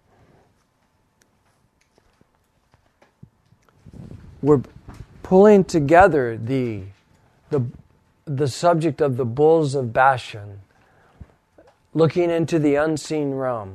We're pulling together the, the, the subject of the bulls of Bashan, looking into the unseen realm,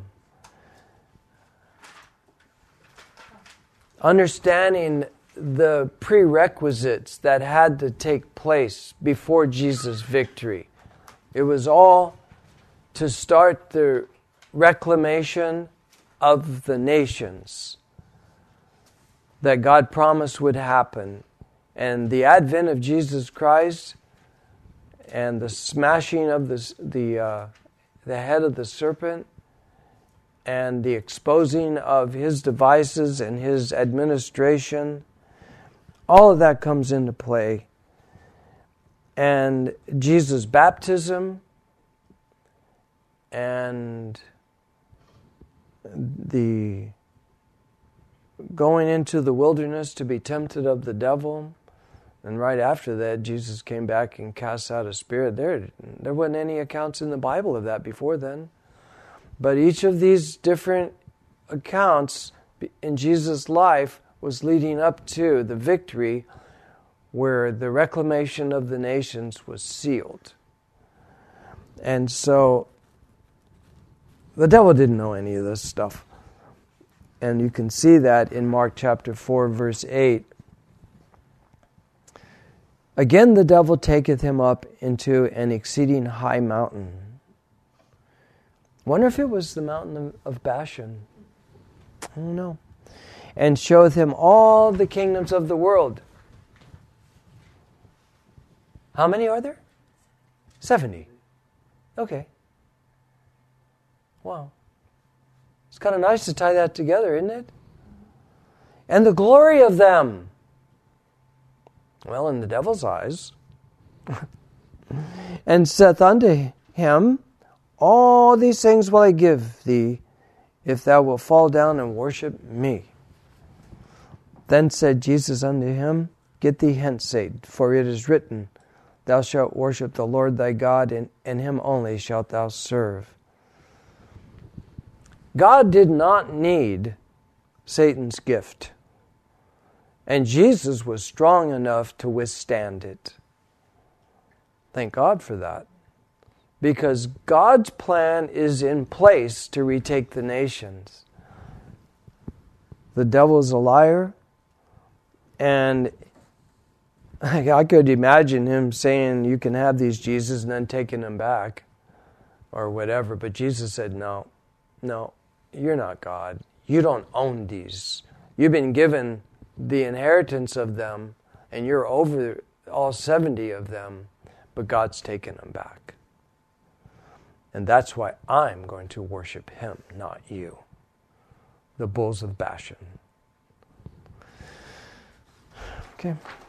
understanding the prerequisites that had to take place before Jesus' victory. It was all to start the reclamation of the nations that God promised would happen. And the advent of Jesus Christ and the smashing of the, the, uh, the head of the serpent and the exposing of his devices and his administration, all of that comes into play. And Jesus' baptism and the going into the wilderness to be tempted of the devil, and right after that, Jesus came back and cast out a spirit. There, there wasn't any accounts in the Bible of that before then. But each of these different accounts in Jesus' life was leading up to the victory where the reclamation of the nations was sealed. And so the devil didn't know any of this stuff. And you can see that in Mark chapter four, verse eight. Again the devil taketh him up into an exceeding high mountain. Wonder if it was the mountain of Bashan. I don't know. And showeth him all the kingdoms of the world. How many are there? Seventy. Okay. Wow. It's kind of nice to tie that together, isn't it? And the glory of them. Well, in the devil's eyes. And saith unto him, all these things will I give thee, if thou wilt fall down and worship me. Then said Jesus unto him, get thee hence, Satan, for it is written, thou shalt worship the Lord thy God, and, and him only shalt thou serve. God did not need Satan's gift. And Jesus was strong enough to withstand it. Thank God for that. Because God's plan is in place to retake the nations. The devil is a liar, and I could imagine him saying, you can have these, Jesus, and then taking them back, or whatever. But Jesus said, no, no, you're not God. You don't own these. You've been given the inheritance of them, and you're over all seventy of them, but God's taken them back. And that's why I'm going to worship him, not you. The bulls of Bashan. Okay.